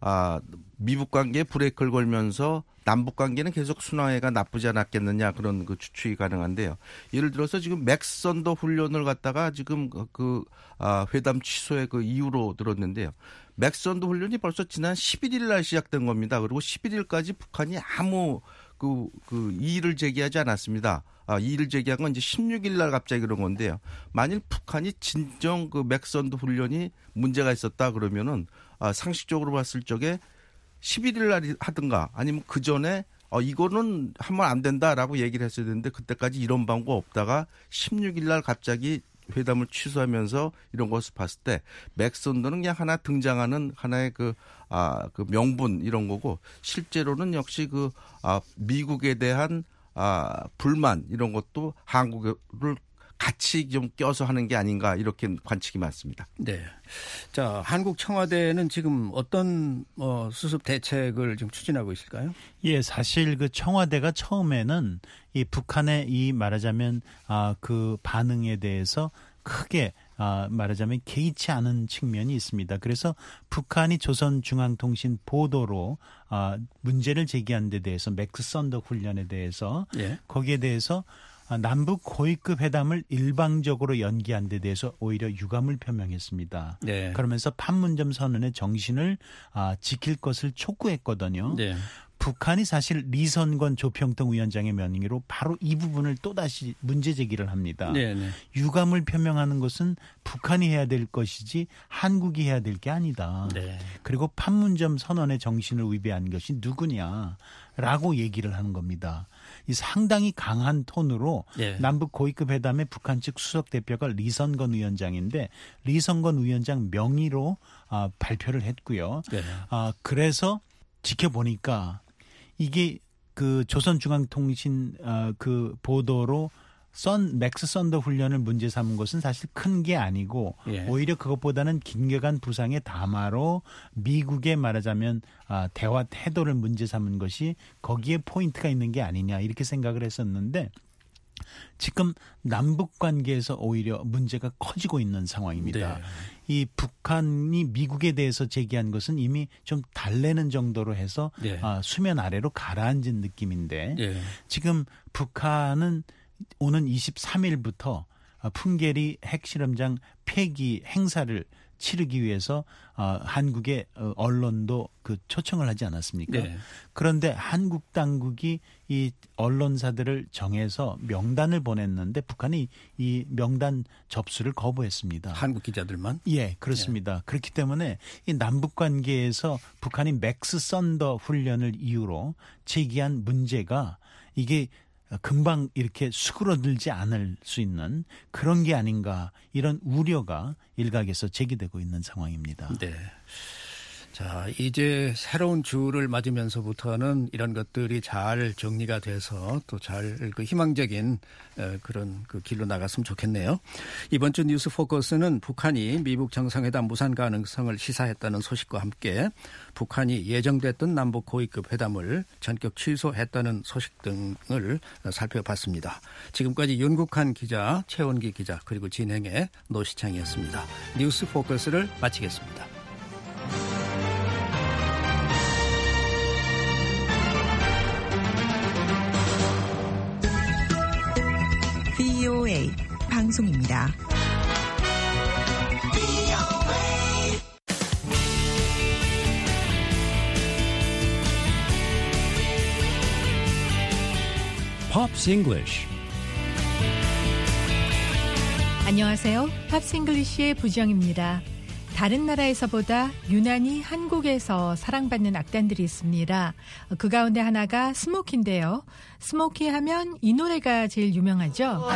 미북 관계에 브레이크를 걸면서 남북 관계는 계속 순화해가 나쁘지 않았겠느냐 그런 추측이 가능한데요. 예를 들어서 지금 맥선더 훈련을 갖다가 지금 회담 취소의 이유로 들었는데요. 맥선더 훈련이 벌써 지난 11일 날 시작된 겁니다. 그리고 11일까지 북한이 아무 이의를 제기하지 않았습니다. 이의를 제기한 건 이제 16일 날 갑자기 그런 건데요. 만일 북한이 진정 맥선더 훈련이 문제가 있었다 그러면은 상식적으로 봤을 적에 11일 날 하든가 아니면 그 전에 이거는 하면 안 된다라고 얘기를 했어야 되는데 그때까지 이런 방법 없다가 16일 날 갑자기 회담을 취소하면서 이런 것을 봤을 때 맥선더는 그냥 하나 등장하는 하나의 그 명분 이런 거고 실제로는 역시 미국에 대한 불만 이런 것도 한국을 같이 좀 껴서 하는 게 아닌가 이렇게 관측이 많습니다. 네. 자, 한국 청와대는 지금 어떤 수습 대책을 지금 추진하고 있을까요? 예, 사실 청와대가 처음에는 이 북한의 이 말하자면 그 반응에 대해서 크게 말하자면 개의치 않은 측면이 있습니다. 그래서 북한이 조선중앙통신 보도로 문제를 제기한 데 대해서 맥선더 훈련에 대해서 예. 거기에 대해서 남북 고위급 회담을 일방적으로 연기한 데 대해서 오히려 유감을 표명했습니다. 네. 그러면서 판문점 선언의 정신을 지킬 것을 촉구했거든요. 네. 북한이 사실 리선권 조평통 위원장의 명의로 바로 이 부분을 또다시 문제 제기를 합니다. 네, 네. 유감을 표명하는 것은 북한이 해야 될 것이지 한국이 해야 될 게 아니다. 네. 그리고 판문점 선언의 정신을 위배한 것이 누구냐라고 얘기를 하는 겁니다. 이 상당히 강한 톤으로 네. 남북 고위급 회담의 북한 측 수석 대표가 리선권 위원장인데 리선권 위원장 명의로 발표를 했고요. 네. 그래서 지켜보니까 이게 조선중앙통신 보도로 맥스 선더 훈련을 문제 삼은 것은 사실 큰 게 아니고 예. 오히려 그것보다는 김계관 부상의 담화로 미국의 말하자면 대화 태도를 문제 삼은 것이 거기에 포인트가 있는 게 아니냐 이렇게 생각을 했었는데 지금 남북 관계에서 오히려 문제가 커지고 있는 상황입니다. 네. 이 북한이 미국에 대해서 제기한 것은 이미 좀 달래는 정도로 해서 네. 수면 아래로 가라앉은 느낌인데 네. 지금 북한은 오는 23일부터 풍계리 핵실험장 폐기 행사를 치르기 위해서 한국의 언론도 초청을 하지 않았습니까? 네. 그런데 한국 당국이 이 언론사들을 정해서 명단을 보냈는데 북한이 이 명단 접수를 거부했습니다. 한국 기자들만? 예, 그렇습니다. 그렇기 때문에 이 남북 관계에서 북한이 맥스 선더 훈련을 이유로 제기한 문제가 이게 금방 이렇게 수그러들지 않을 수 있는 그런 게 아닌가 이런 우려가 일각에서 제기되고 있는 상황입니다. 네. 자, 이제 새로운 주를 맞으면서부터는 이런 것들이 잘 정리가 돼서 또 잘 희망적인 그런 길로 나갔으면 좋겠네요. 이번 주 뉴스 포커스는 북한이 미북 정상회담 무산 가능성을 시사했다는 소식과 함께 북한이 예정됐던 남북 고위급 회담을 전격 취소했다는 소식 등을 살펴봤습니다. 지금까지 윤국한 기자, 최원기 기자 그리고 진행의 노시창이었습니다. 뉴스 포커스를 마치겠습니다. VOA 방송입니다. Pops English. 안녕하세요. 팝스 잉글리시의 부정입니다. 다른 나라에서보다 유난히 한국에서 사랑받는 악단들이 있습니다. 그 가운데 하나가 스모키인데요. 스모키 하면 이 노래가 제일 유명하죠.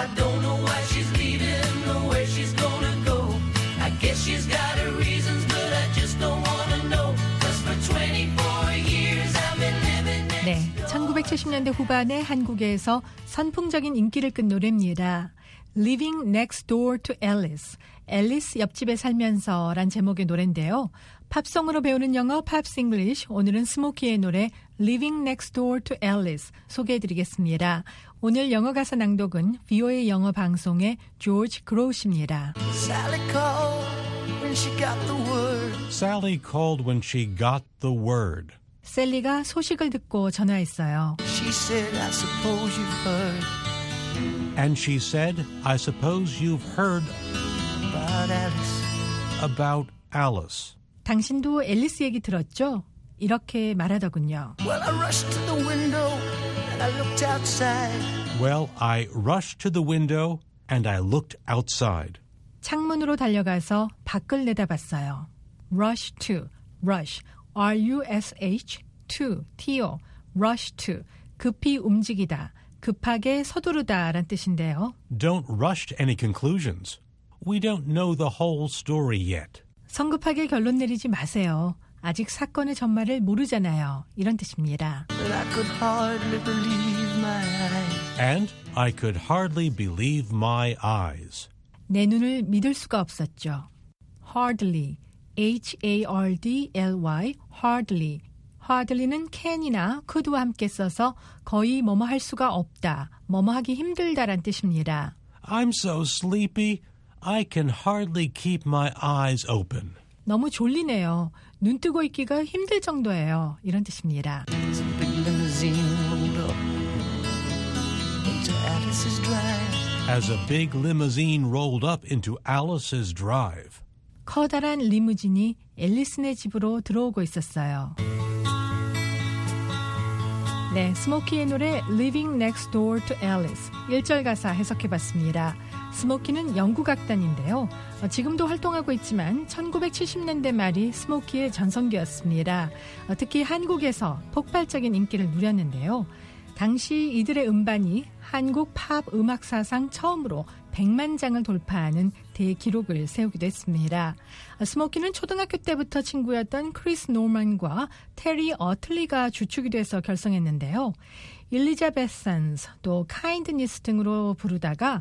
네, 1970년대 후반에 한국에서 선풍적인 인기를 끈 노래입니다. Living Next Door to Alice. 앨리스 옆집에 살면서 란 제목의 노래인데요. 팝송으로 배우는 영어 팝스 잉글리쉬. 오늘은 스모키의 노래 Living Next Door to Alice 소개해드리겠습니다. 오늘 영어 가사 낭독은 VOA 영어 방송의 조지 그로우십니다. Sally called when she got the word. Sally called when she got the word. 셀리가 소식을 듣고 전화했어요. She said, I suppose you've heard And she said, I suppose you've heard about Alice. about Alice. 당신도 앨리스 얘기 들었죠? 이렇게 말하더군요. Well, I rushed to the window and I looked outside. Well, I rushed to the window and I looked outside. 창문으로 달려가서 밖을 내다봤어요. Rush to, rush, R-U-S-H, to, T-O, rush to, 급히 움직이다, 급하게 서두르다 란 뜻인데요. Don't rush to any conclusions. We don't know the whole story yet. 성급하게 결론 내리지 마세요. 아직 사건의 전말을 모르잖아요. 이런 뜻입니다. But I could hardly believe my eyes. And I could hardly believe my eyes. 내 눈을 믿을 수가 없었죠. Hardly, H-A-R-D-L-Y, hardly. hardly는 can이나 could와 함께 써서 거의 뭐뭐 할 수가 없다, 뭐뭐 하기 힘들다란 뜻입니다. I'm so sleepy, I can hardly keep my eyes open. 너무 졸리네요. 눈 뜨고 있기가 힘들 정도예요. 이런 뜻입니다. As a big limousine rolled up into Alice's drive. As a big limousine rolled up into Alice's drive. 커다란 리무진이 앨리스네 집으로 들어오고 있었어요. 네, 스모키의 노래 Living Next Door to Alice 1절 가사 해석해봤습니다. 스모키는 영국 악단인데요. 지금도 활동하고 있지만 1970년대 말이 스모키의 전성기였습니다. 특히 한국에서 폭발적인 인기를 누렸는데요. 당시 이들의 음반이 한국 팝 음악 사상 처음으로 100만 장을 돌파하는 대기록을 세우기도 했습니다. 스모키는 초등학교 때부터 친구였던 크리스 노먼과 테리 어틀리가 주축이 돼서 결성했는데요. 일리자베스 선스, 또 카인드니스 등으로 부르다가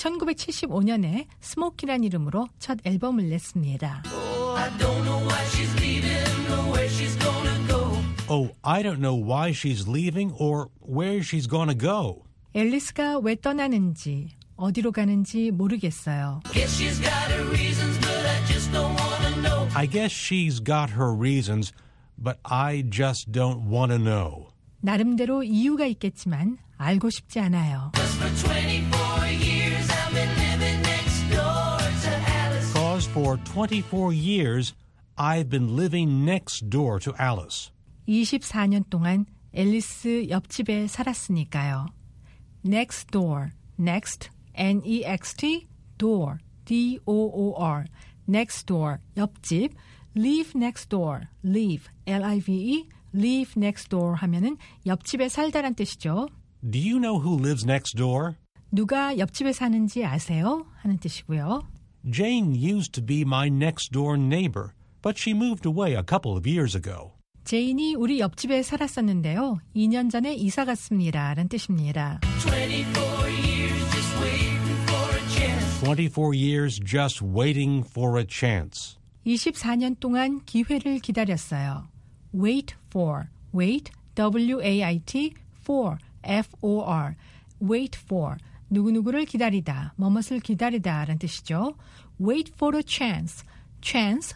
1975년에 스모키란 이름으로 첫 앨범을 냈습니다. Oh, I don't know why she's leaving or where she's gonna go. Oh, I don't know why she's leaving or where she's gonna go. 앨리스가 왜 떠나는지, 어디로 가는지 모르겠어요. Guess she's got her reasons, but I just don't wanna know. I guess she's got her reasons, but I just don't want to know. 나름대로 이유가 있겠지만 알고 싶지 않아요. Just for 24 years I've been living next door to Alice. Cause for 24 years, I've been living next door to Alice. 24년 동안 앨리스 옆집에 살았으니까요. Next door, next, N-E-X-T, door, D-O-O-R, next door, 옆집, live next door, live, L-I-V-E, live next door 하면은 옆집에 살다란 뜻이죠. Do you know who lives next door? 누가 옆집에 사는지 아세요? 하는 뜻이고요. Jane used to be my next door neighbor, but she moved away a couple of years ago. 제인이 우리 옆집에 살았었는데요. 2년 전에 이사 갔습니다. 라는 뜻입니다. 24 years just waiting for a chance. 24 years just waiting for a chance. 24년 동안 기회를 기다렸어요. Wait for, wait, W-A-I-T, for, F-O-R, wait for, 누구누구를 기다리다, 뭐뭇을 기다리다 라는 뜻이죠. Wait for a chance, chance,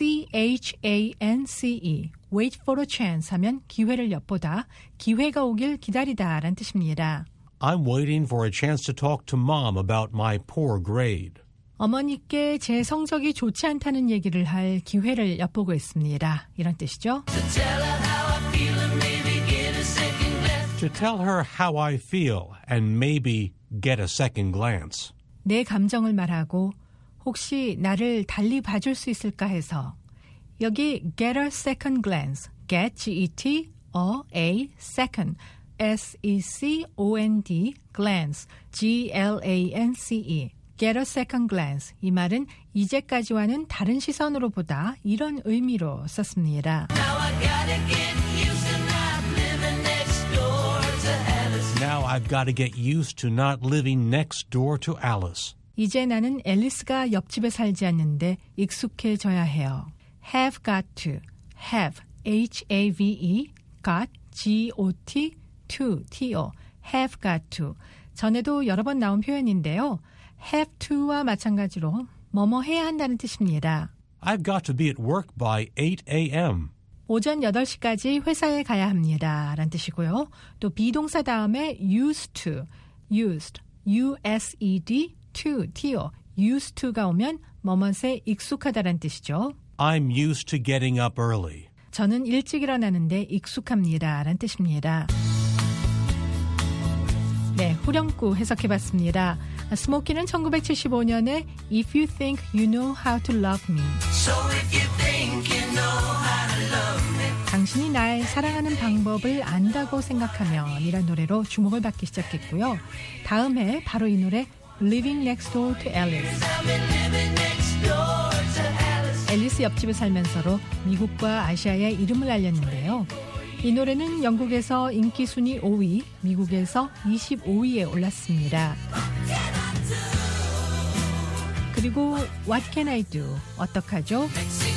C-H-A-N-C-E, wait for a chance 하면 기회를 엿보다, 기회가 오길 기다리다 라는 뜻입니다. I'm waiting for a chance to talk to Mom about my poor grade. 어머니께 제 성적이 좋지 않다는 얘기를 할 기회를 엿보고 있습니다. 이런 뜻이죠. To tell her how I feel and maybe get a second glance. To tell her how I feel and maybe get a second glance. 내 감정을 말하고 혹시 나를 달리 봐줄 수 있을까 해서 여기 get a second glance, get, G-E-T, a second, S-E-C-O-N-D, glance, G-L-A-N-C-E, get a second glance. 이 말은 이제까지와는 다른 시선으로 보다 이런 의미로 썼습니다. Now I gotta get used to not living next door to Alice. Now I've got to get used to not living next door to Alice. 이제 나는 앨리스가 옆집에 살지 않는데 익숙해져야 해요. Have got to, have, H-A-V-E, got, G-O-T, to, T-O, have got to. 전에도 여러 번 나온 표현인데요. have to와 마찬가지로 뭐뭐 해야 한다는 뜻입니다. I've got to be at work by 8 a.m. 오전 8시까지 회사에 가야 합니다. 라는 뜻이고요. 또 비동사 다음에 used to, used, U-S-E-D, to, T-O, used to가 오면 뭐뭇에 익숙하다라는 뜻이죠. I'm used to getting up early. 저는 일찍 일어나는데 익숙합니다. 라는 뜻입니다. 네, 후렴구 해석해봤습니다. 스모키는 1975년에 If you think you know how to love me. So if you think you know how to love me. 당신이 날 사랑하는 방법을 안다고 생각하면 이란 노래로 주목을 받기 시작했고요. 다음 해 바로 이 노래 Living Next Door to Alice. 앨리스 옆집에 살면서로 미국과 아시아의 이름을 알렸는데요. 이 노래는 영국에서 인기 순위 5위, 미국에서 25위에 올랐습니다. 그리고 What Can I Do? 어떡하죠?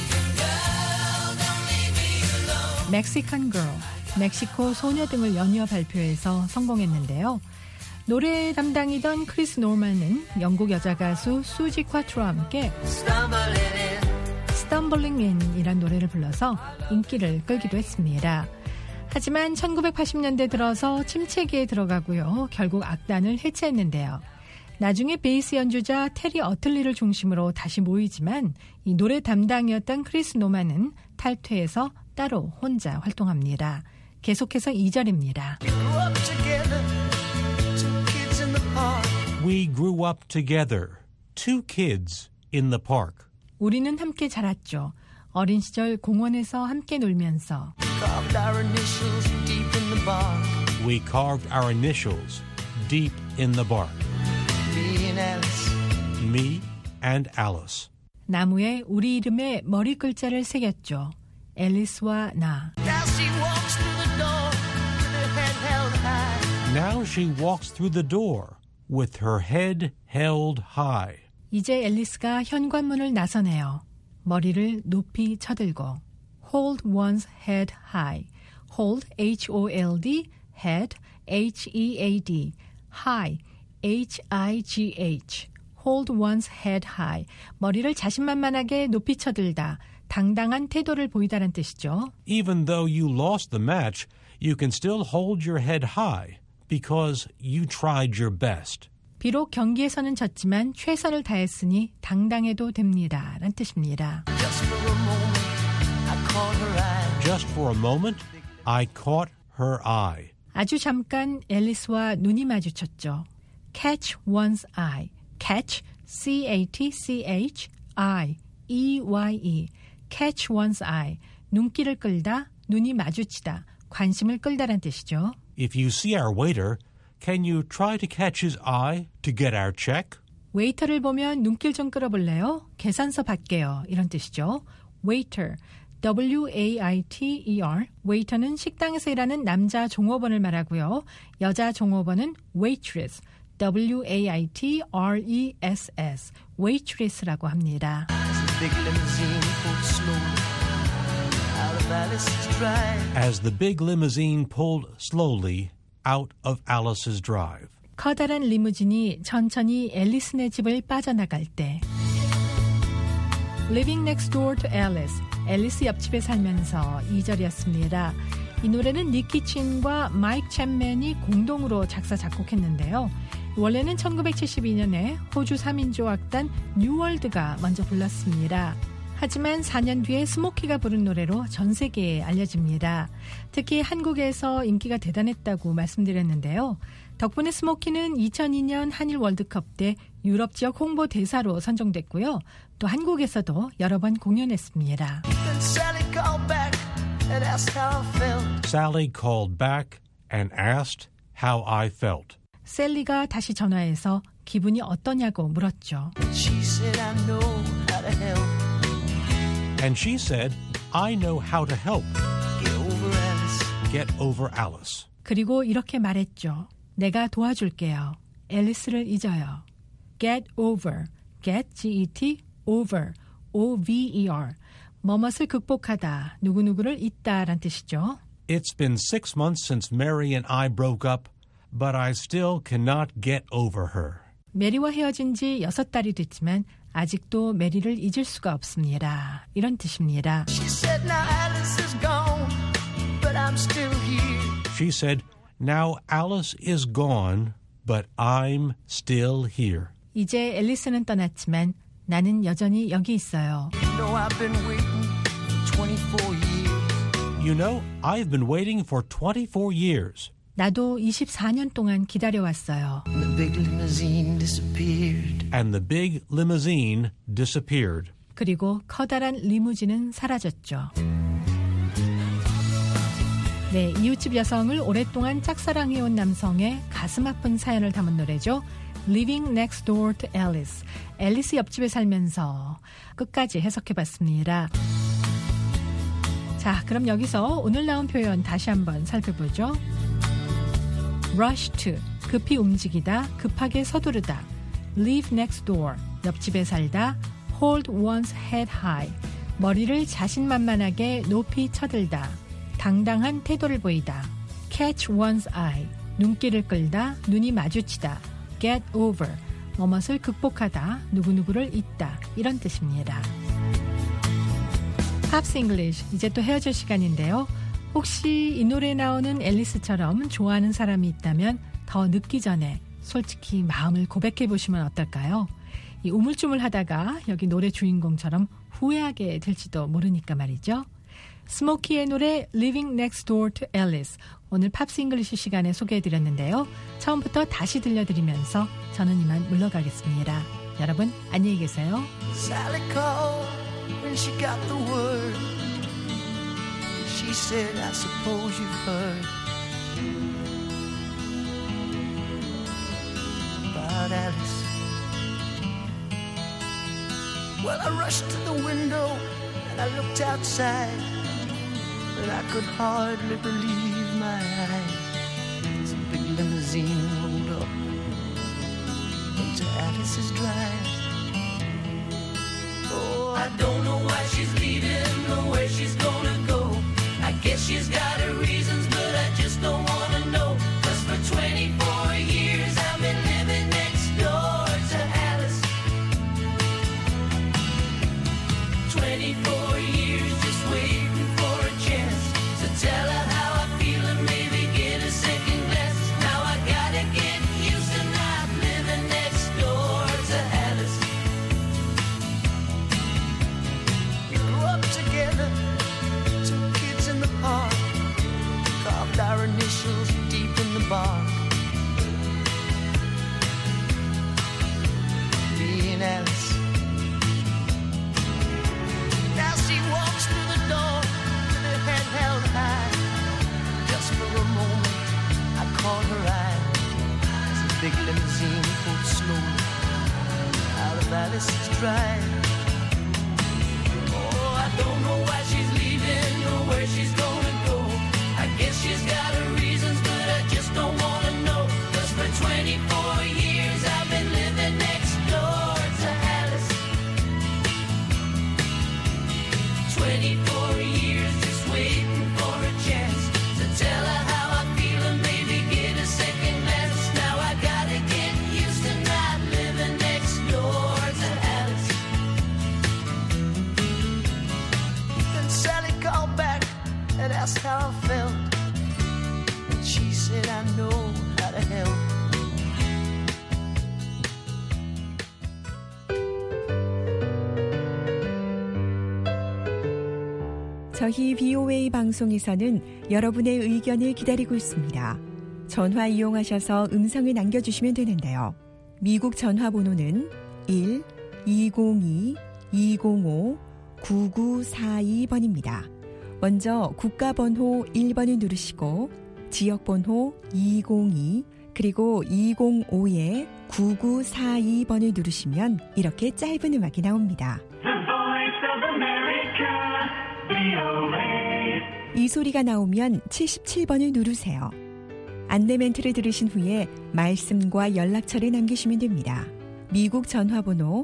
Mexican Girl, 멕시코 소녀 등을 연이어 발표해서 성공했는데요. 노래 담당이던 크리스 노먼은 영국 여자 가수 수지 콰트로와 함께 Stumbling In이란 노래를 불러서 인기를 끌기도 했습니다. 하지만 1980년대 들어서 침체기에 들어가고요. 결국 악단을 해체했는데요. 나중에 베이스 연주자 테리 어틀리를 중심으로 다시 모이지만 이 노래 담당이었던 크리스 노만은 탈퇴해서 따로 혼자 활동합니다. 계속해서 2절입니다. We grew up together, two kids in the park. 우리는 함께 자랐죠. 어린 시절 공원에서 함께 놀면서 We carved our initials deep in the bark. Me and Alice. 나무에 우리 이름의 머리 글자를 새겼죠. 앨리스와 나. Now she walks through the door with her head held high. 이제 앨리스가 현관문을 나서네요. 머리를 높이 쳐들고. Hold one's head high. Hold, H-O-L-D, head, H-E-A-D, high, H-I-G-H. Hold one's head high. 머리를 자신만만하게 높이 쳐들다. 당당한 태도를 보이다란 뜻이죠. Even though you lost the match, you can still hold your head high because you tried your best. 비록 경기에서는 졌지만 최선을 다했으니 당당해도 됩니다. 라는 뜻입니다. Just for a moment, I caught her eye. 아주 잠깐 앨리스와 눈이 마주쳤죠. Catch one's eye. Catch, C-A-T-C-H, eye, E-Y-E. Catch one's eye. 눈길을 끌다, 눈이 마주치다, 관심을 끌다란 뜻이죠. If you see our waiter, can you try to catch his eye to get our check? 웨이터를 보면 눈길 좀 끌어볼래요? 계산서 받게요. 이런 뜻이죠. waiter, W-A-I-T-E-R. 웨이터는 식당에서 일하는 남자 종업원을 말하고요. 여자 종업원은 waitress, W-A-I-T-R-E-S-S. waitress라고 합니다. As the big limousine pulled slowly out of Alice's drive. 커다란 리무진이 천천히 앨리스네 집을 빠져나갈 때. Living next door to Alice. 앨리스 옆집에 살면서 2절이었습니다. 이 노래는 니키 친과 마이크 챕맨이 공동으로 작사 작곡했는데요. 원래는 1972년에 호주 3인조 악단 뉴월드가 먼저 불렀습니다. 하지만 4년 뒤에 스모키가 부른 노래로 전 세계에 알려집니다. 특히 한국에서 인기가 대단했다고 말씀드렸는데요. 덕분에 스모키는 2002년 한일 월드컵 때 유럽 지역 홍보 대사로 선정됐고요. 또 한국에서도 여러 번 공연했습니다. Sally called back and asked how I felt. 셀리가 다시 전화해서 기분이 어떠냐고 물었죠. She said, I know how to help. And she said, I know how to help. Get over Alice. Get over Alice. 그리고 이렇게 말했죠. 내가 도와줄게요. 앨리스를 잊어요. get over, get, G-E-T, over, O-V-E-R. 뭐뭇을 극복하다, 누구누구를 잊다 란 뜻이죠. It's been 6 months since Mary and I broke up, but I still cannot get over her. 메리와 헤어진 지 6달이 됐지만 아직도 메리를 잊을 수가 없습니다. 이런 뜻입니다. She said, now Alice is gone, but I'm still here. She said, now Alice is gone, but I'm still here. 이제 앨리스는 떠났지만 나는 여전히 여기 있어요. You know, I've been waiting 24 years. You know, I've been waiting for 24 years. 나도 24년 동안 기다려왔어요. And the big limousine disappeared. And the big limousine disappeared. 그리고 커다란 리무진은 사라졌죠. 네, 이웃집 여성을 오랫동안 짝사랑해온 남성의 가슴 아픈 사연을 담은 노래죠. Living Next Door to Alice. 앨리스 옆집에 살면서 끝까지 해석해봤습니다. 자, 그럼 여기서 오늘 나온 표현 다시 한번 살펴보죠. Rush to, 급히 움직이다, 급하게 서두르다. Live next door, 옆집에 살다. Hold one's head high, 머리를 자신만만하게 높이 쳐들다. 당당한 태도를 보이다. Catch one's eye, 눈길을 끌다, 눈이 마주치다. Get over, 뭐뭇을 극복하다, 누구누구를 잊다. 이런 뜻입니다. 팝스 잉글리쉬, 이제 또 헤어질 시간인데요. 혹시 이 노래에 나오는 앨리스처럼 좋아하는 사람이 있다면 더 늦기 전에 솔직히 마음을 고백해 보시면 어떨까요? 이 우물쭈물하다가 여기 노래 주인공처럼 후회하게 될지도 모르니까 말이죠. 스모키의 노래 Living Next Door to Alice, 오늘 팝스 잉글리쉬 시간에 소개해드렸는데요. 처음부터 다시 들려드리면서 저는 이만 물러가겠습니다. 여러분 안녕히 계세요. Sally called when she got the word. She said, I suppose you've heard about Alice. Well, I rushed to the window and I looked outside, and I could hardly believe my eyes. Some big limousine rolled up into Alice's drive. Oh, I don't know why she's leaving or where she's gonna go. I guess she's got her reasons, but I just don't wanna know. 'Cause for 24 years I've been living next door to Alice. 24 years just waiting for a chance to tell her how I feel and maybe get a second glance. Now I gotta get used to not living next door to Alice. We grew up together, two kids in the park, carved our initials deep in the bark. Me and Alice. Now she walks through the door with her head held high. Just for a moment I caught her eye as the big limousine pulled slowly out of Alice's drive. Oh, I don't know why she's leaving or where she's gonna go. I guess she's got her reasons, but I just don't wanna know. 'Cause for 24 years I've been living next door to Alice. 24 years just waiting for a chance to tell her how I feel and maybe get a second glance. Now I gotta get used to not living next door to Alice. Then Sally called back and asked how I felt, and she said, I know how to help. 저희 VOA 방송에서는 여러분의 의견을 기다리고 있습니다. 전화 이용하셔서 음성을 남겨주시면 되는데요. 미국 전화번호는 1-202-205-9942번입니다. 먼저 국가번호 1번을 누르시고 지역번호 202 그리고 205-9942번을 누르시면 이렇게 짧은 음악이 나옵니다. 이 소리가 나오면 77번을 누르세요. 안내 멘트를 들으신 후에 말씀과 연락처를 남기시면 됩니다. 미국 전화번호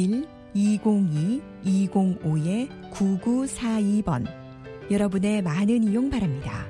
1-202-205-9942번. 여러분의 많은 이용 바랍니다.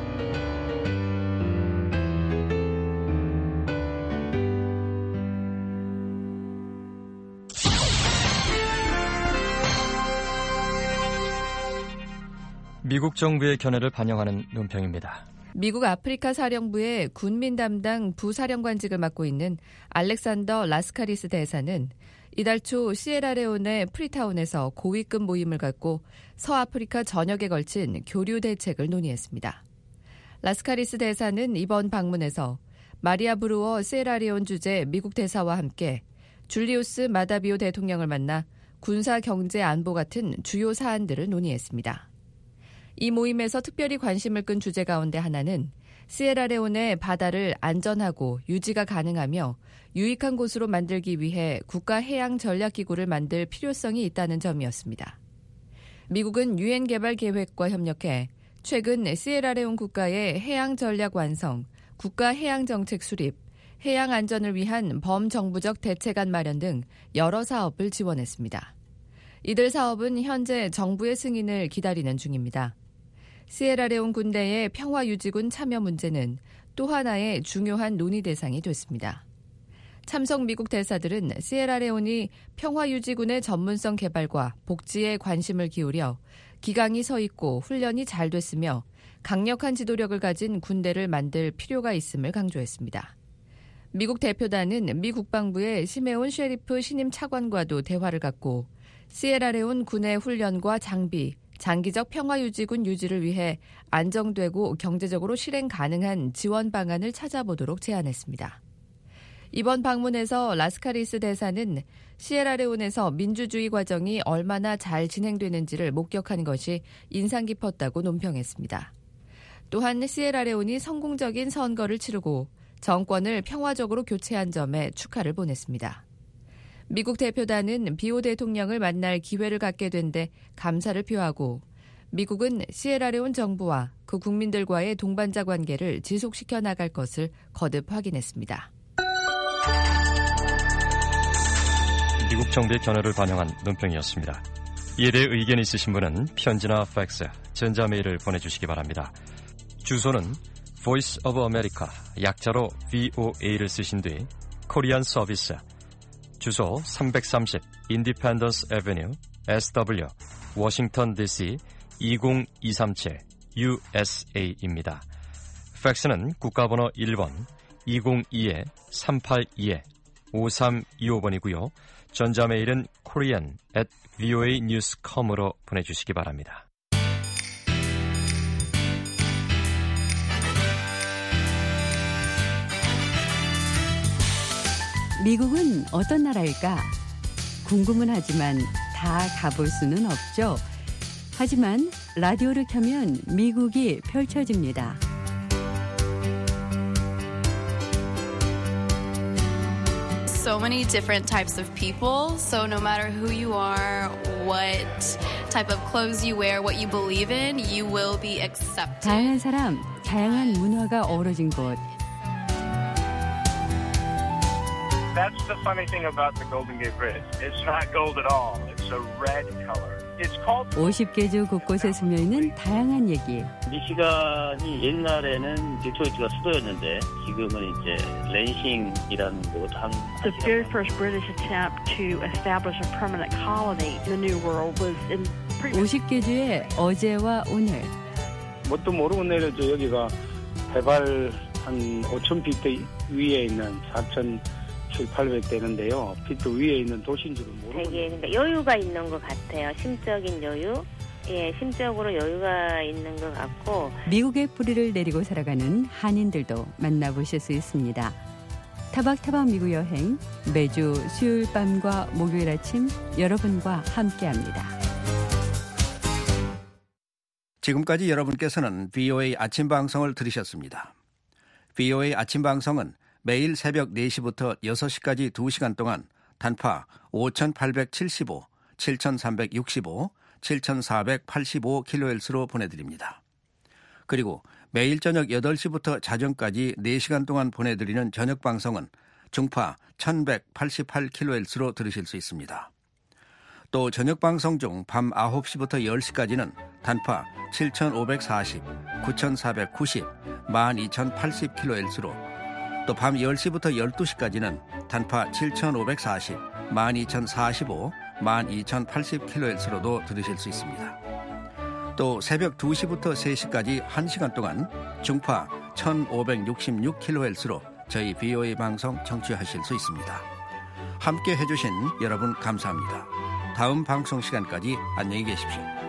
미국 정부의 견해를 반영하는 논평입니다. 미국 아프리카 사령부의 군민 담당 부사령관직을 맡고 있는 알렉산더 라스카리스 대사는 이달 초 시에라레온의 프리타운에서 고위급 모임을 갖고 서아프리카 전역에 걸친 교류 대책을 논의했습니다. 라스카리스 대사는 이번 방문에서 마리아 브루어 시에라레온 주재 미국 대사와 함께 줄리우스 마다비오 대통령을 만나 군사, 경제, 안보 같은 주요 사안들을 논의했습니다. 이 모임에서 특별히 관심을 끈 주제 가운데 하나는 시에라레온의 바다를 안전하고 유지가 가능하며 유익한 곳으로 만들기 위해 국가해양전략기구를 만들 필요성이 있다는 점이었습니다. 미국은 유엔 개발 계획과 협력해 최근 시에라레온 국가의 해양전략 완성, 국가해양정책 수립, 해양 안전을 위한 범정부적 대책안 마련 등 여러 사업을 지원했습니다. 이들 사업은 현재 정부의 승인을 기다리는 중입니다. 시에라레온 군대의 평화유지군 참여 문제는 또 하나의 중요한 논의 대상이 됐습니다. 참석 미국 대사들은 시에라레온이 평화유지군의 전문성 개발과 복지에 관심을 기울여 기강이 서 있고 훈련이 잘 됐으며 강력한 지도력을 가진 군대를 만들 필요가 있음을 강조했습니다. 미국 대표단은 미 국방부의 시메온 셰리프 신임 차관과도 대화를 갖고 시에라레온 군의 훈련과 장비, 장기적 평화유지군 유지를 위해 안정되고 경제적으로 실행 가능한 지원 방안을 찾아보도록 제안했습니다. 이번 방문에서 라스카리스 대사는 시에라레온에서 민주주의 과정이 얼마나 잘 진행되는지를 목격한 것이 인상 깊었다고 논평했습니다. 또한 시에라레온이 성공적인 선거를 치르고 정권을 평화적으로 교체한 점에 축하를 보냈습니다. 미국 대표단은 비오 대통령을 만날 기회를 갖게 된 데 감사를 표하고 미국은 시에라레온 정부와 그 국민들과의 동반자 관계를 지속시켜 나갈 것을 거듭 확인했습니다. 미국 정부의 견해를 반영한 논평이었습니다. 이에 대해 의견 있으신 분은 편지나 팩스, 전자메일을 보내주시기 바랍니다. 주소는 Voice of America, 약자로 VOA를 쓰신 뒤 코리안 서비스, 주소 330 Independence Avenue, SW, 워싱턴 DC 20237 USA입니다. 팩스는 국가번호 1번 202-382-5325번이고요. 전자메일은 korean@voanews.com으로 보내주시기 바랍니다. 미국은 어떤 나라일까? 궁금은 하지만 다 가볼 수는 없죠. 하지만 라디오를 켜면 미국이 펼쳐집니다. So many different types of people. So no matter who you are, what type of clothes you wear, what you believe in, you will be accepted. 다양한 사람, 다양한 문화가 어우러진 곳. That's the funny thing about the Golden Gate Bridge. It's not gold at all. It's a red color. It's called 50개 주 곳곳에 스며있는 다양한 얘기. 미시간이 옛날에는 디트로이트가 수도였는데 지금은 이제 랜싱이라는 곳 한. The very first British attempt to establish a permanent colony in the New World was in 50개 주의 어제와 오늘. 뭣도 모르고 내려져 여기가 해발 한 5,000피트 위에 있는 4,700-800대는데요. 피트 위에 있는 도시인 줄은 모르고. 되게 그러니까 여유가 있는 것 같아요. 심적인 여유. 예, 심적으로 여유가 있는 것 같고. 미국의 뿌리를 내리고 살아가는 한인들도 만나보실 수 있습니다. 타박타박 미국 여행 매주 수요일 밤과 목요일 아침 여러분과 함께합니다. 지금까지 여러분께서는 VOA 아침 방송을 들으셨습니다. VOA 아침 방송은 매일 새벽 4시부터 6시까지 2시간 동안 단파 5,875, 7,365, 7,485kHz로 보내드립니다. 그리고 매일 저녁 8시부터 자정까지 4시간 동안 보내드리는 저녁 방송은 중파 1188kHz로 들으실 수 있습니다. 또 저녁 방송 중 밤 9시부터 10시까지는 단파 7540, 9490, 12080kHz로 또 밤 10시부터 12시까지는 단파 7540, 12045, 12080kHz로도 들으실 수 있습니다. 또 새벽 2시부터 3시까지 1시간 동안 중파 1566kHz로 저희 BOA 방송 청취하실 수 있습니다. 함께 해주신 여러분 감사합니다. 다음 방송 시간까지 안녕히 계십시오.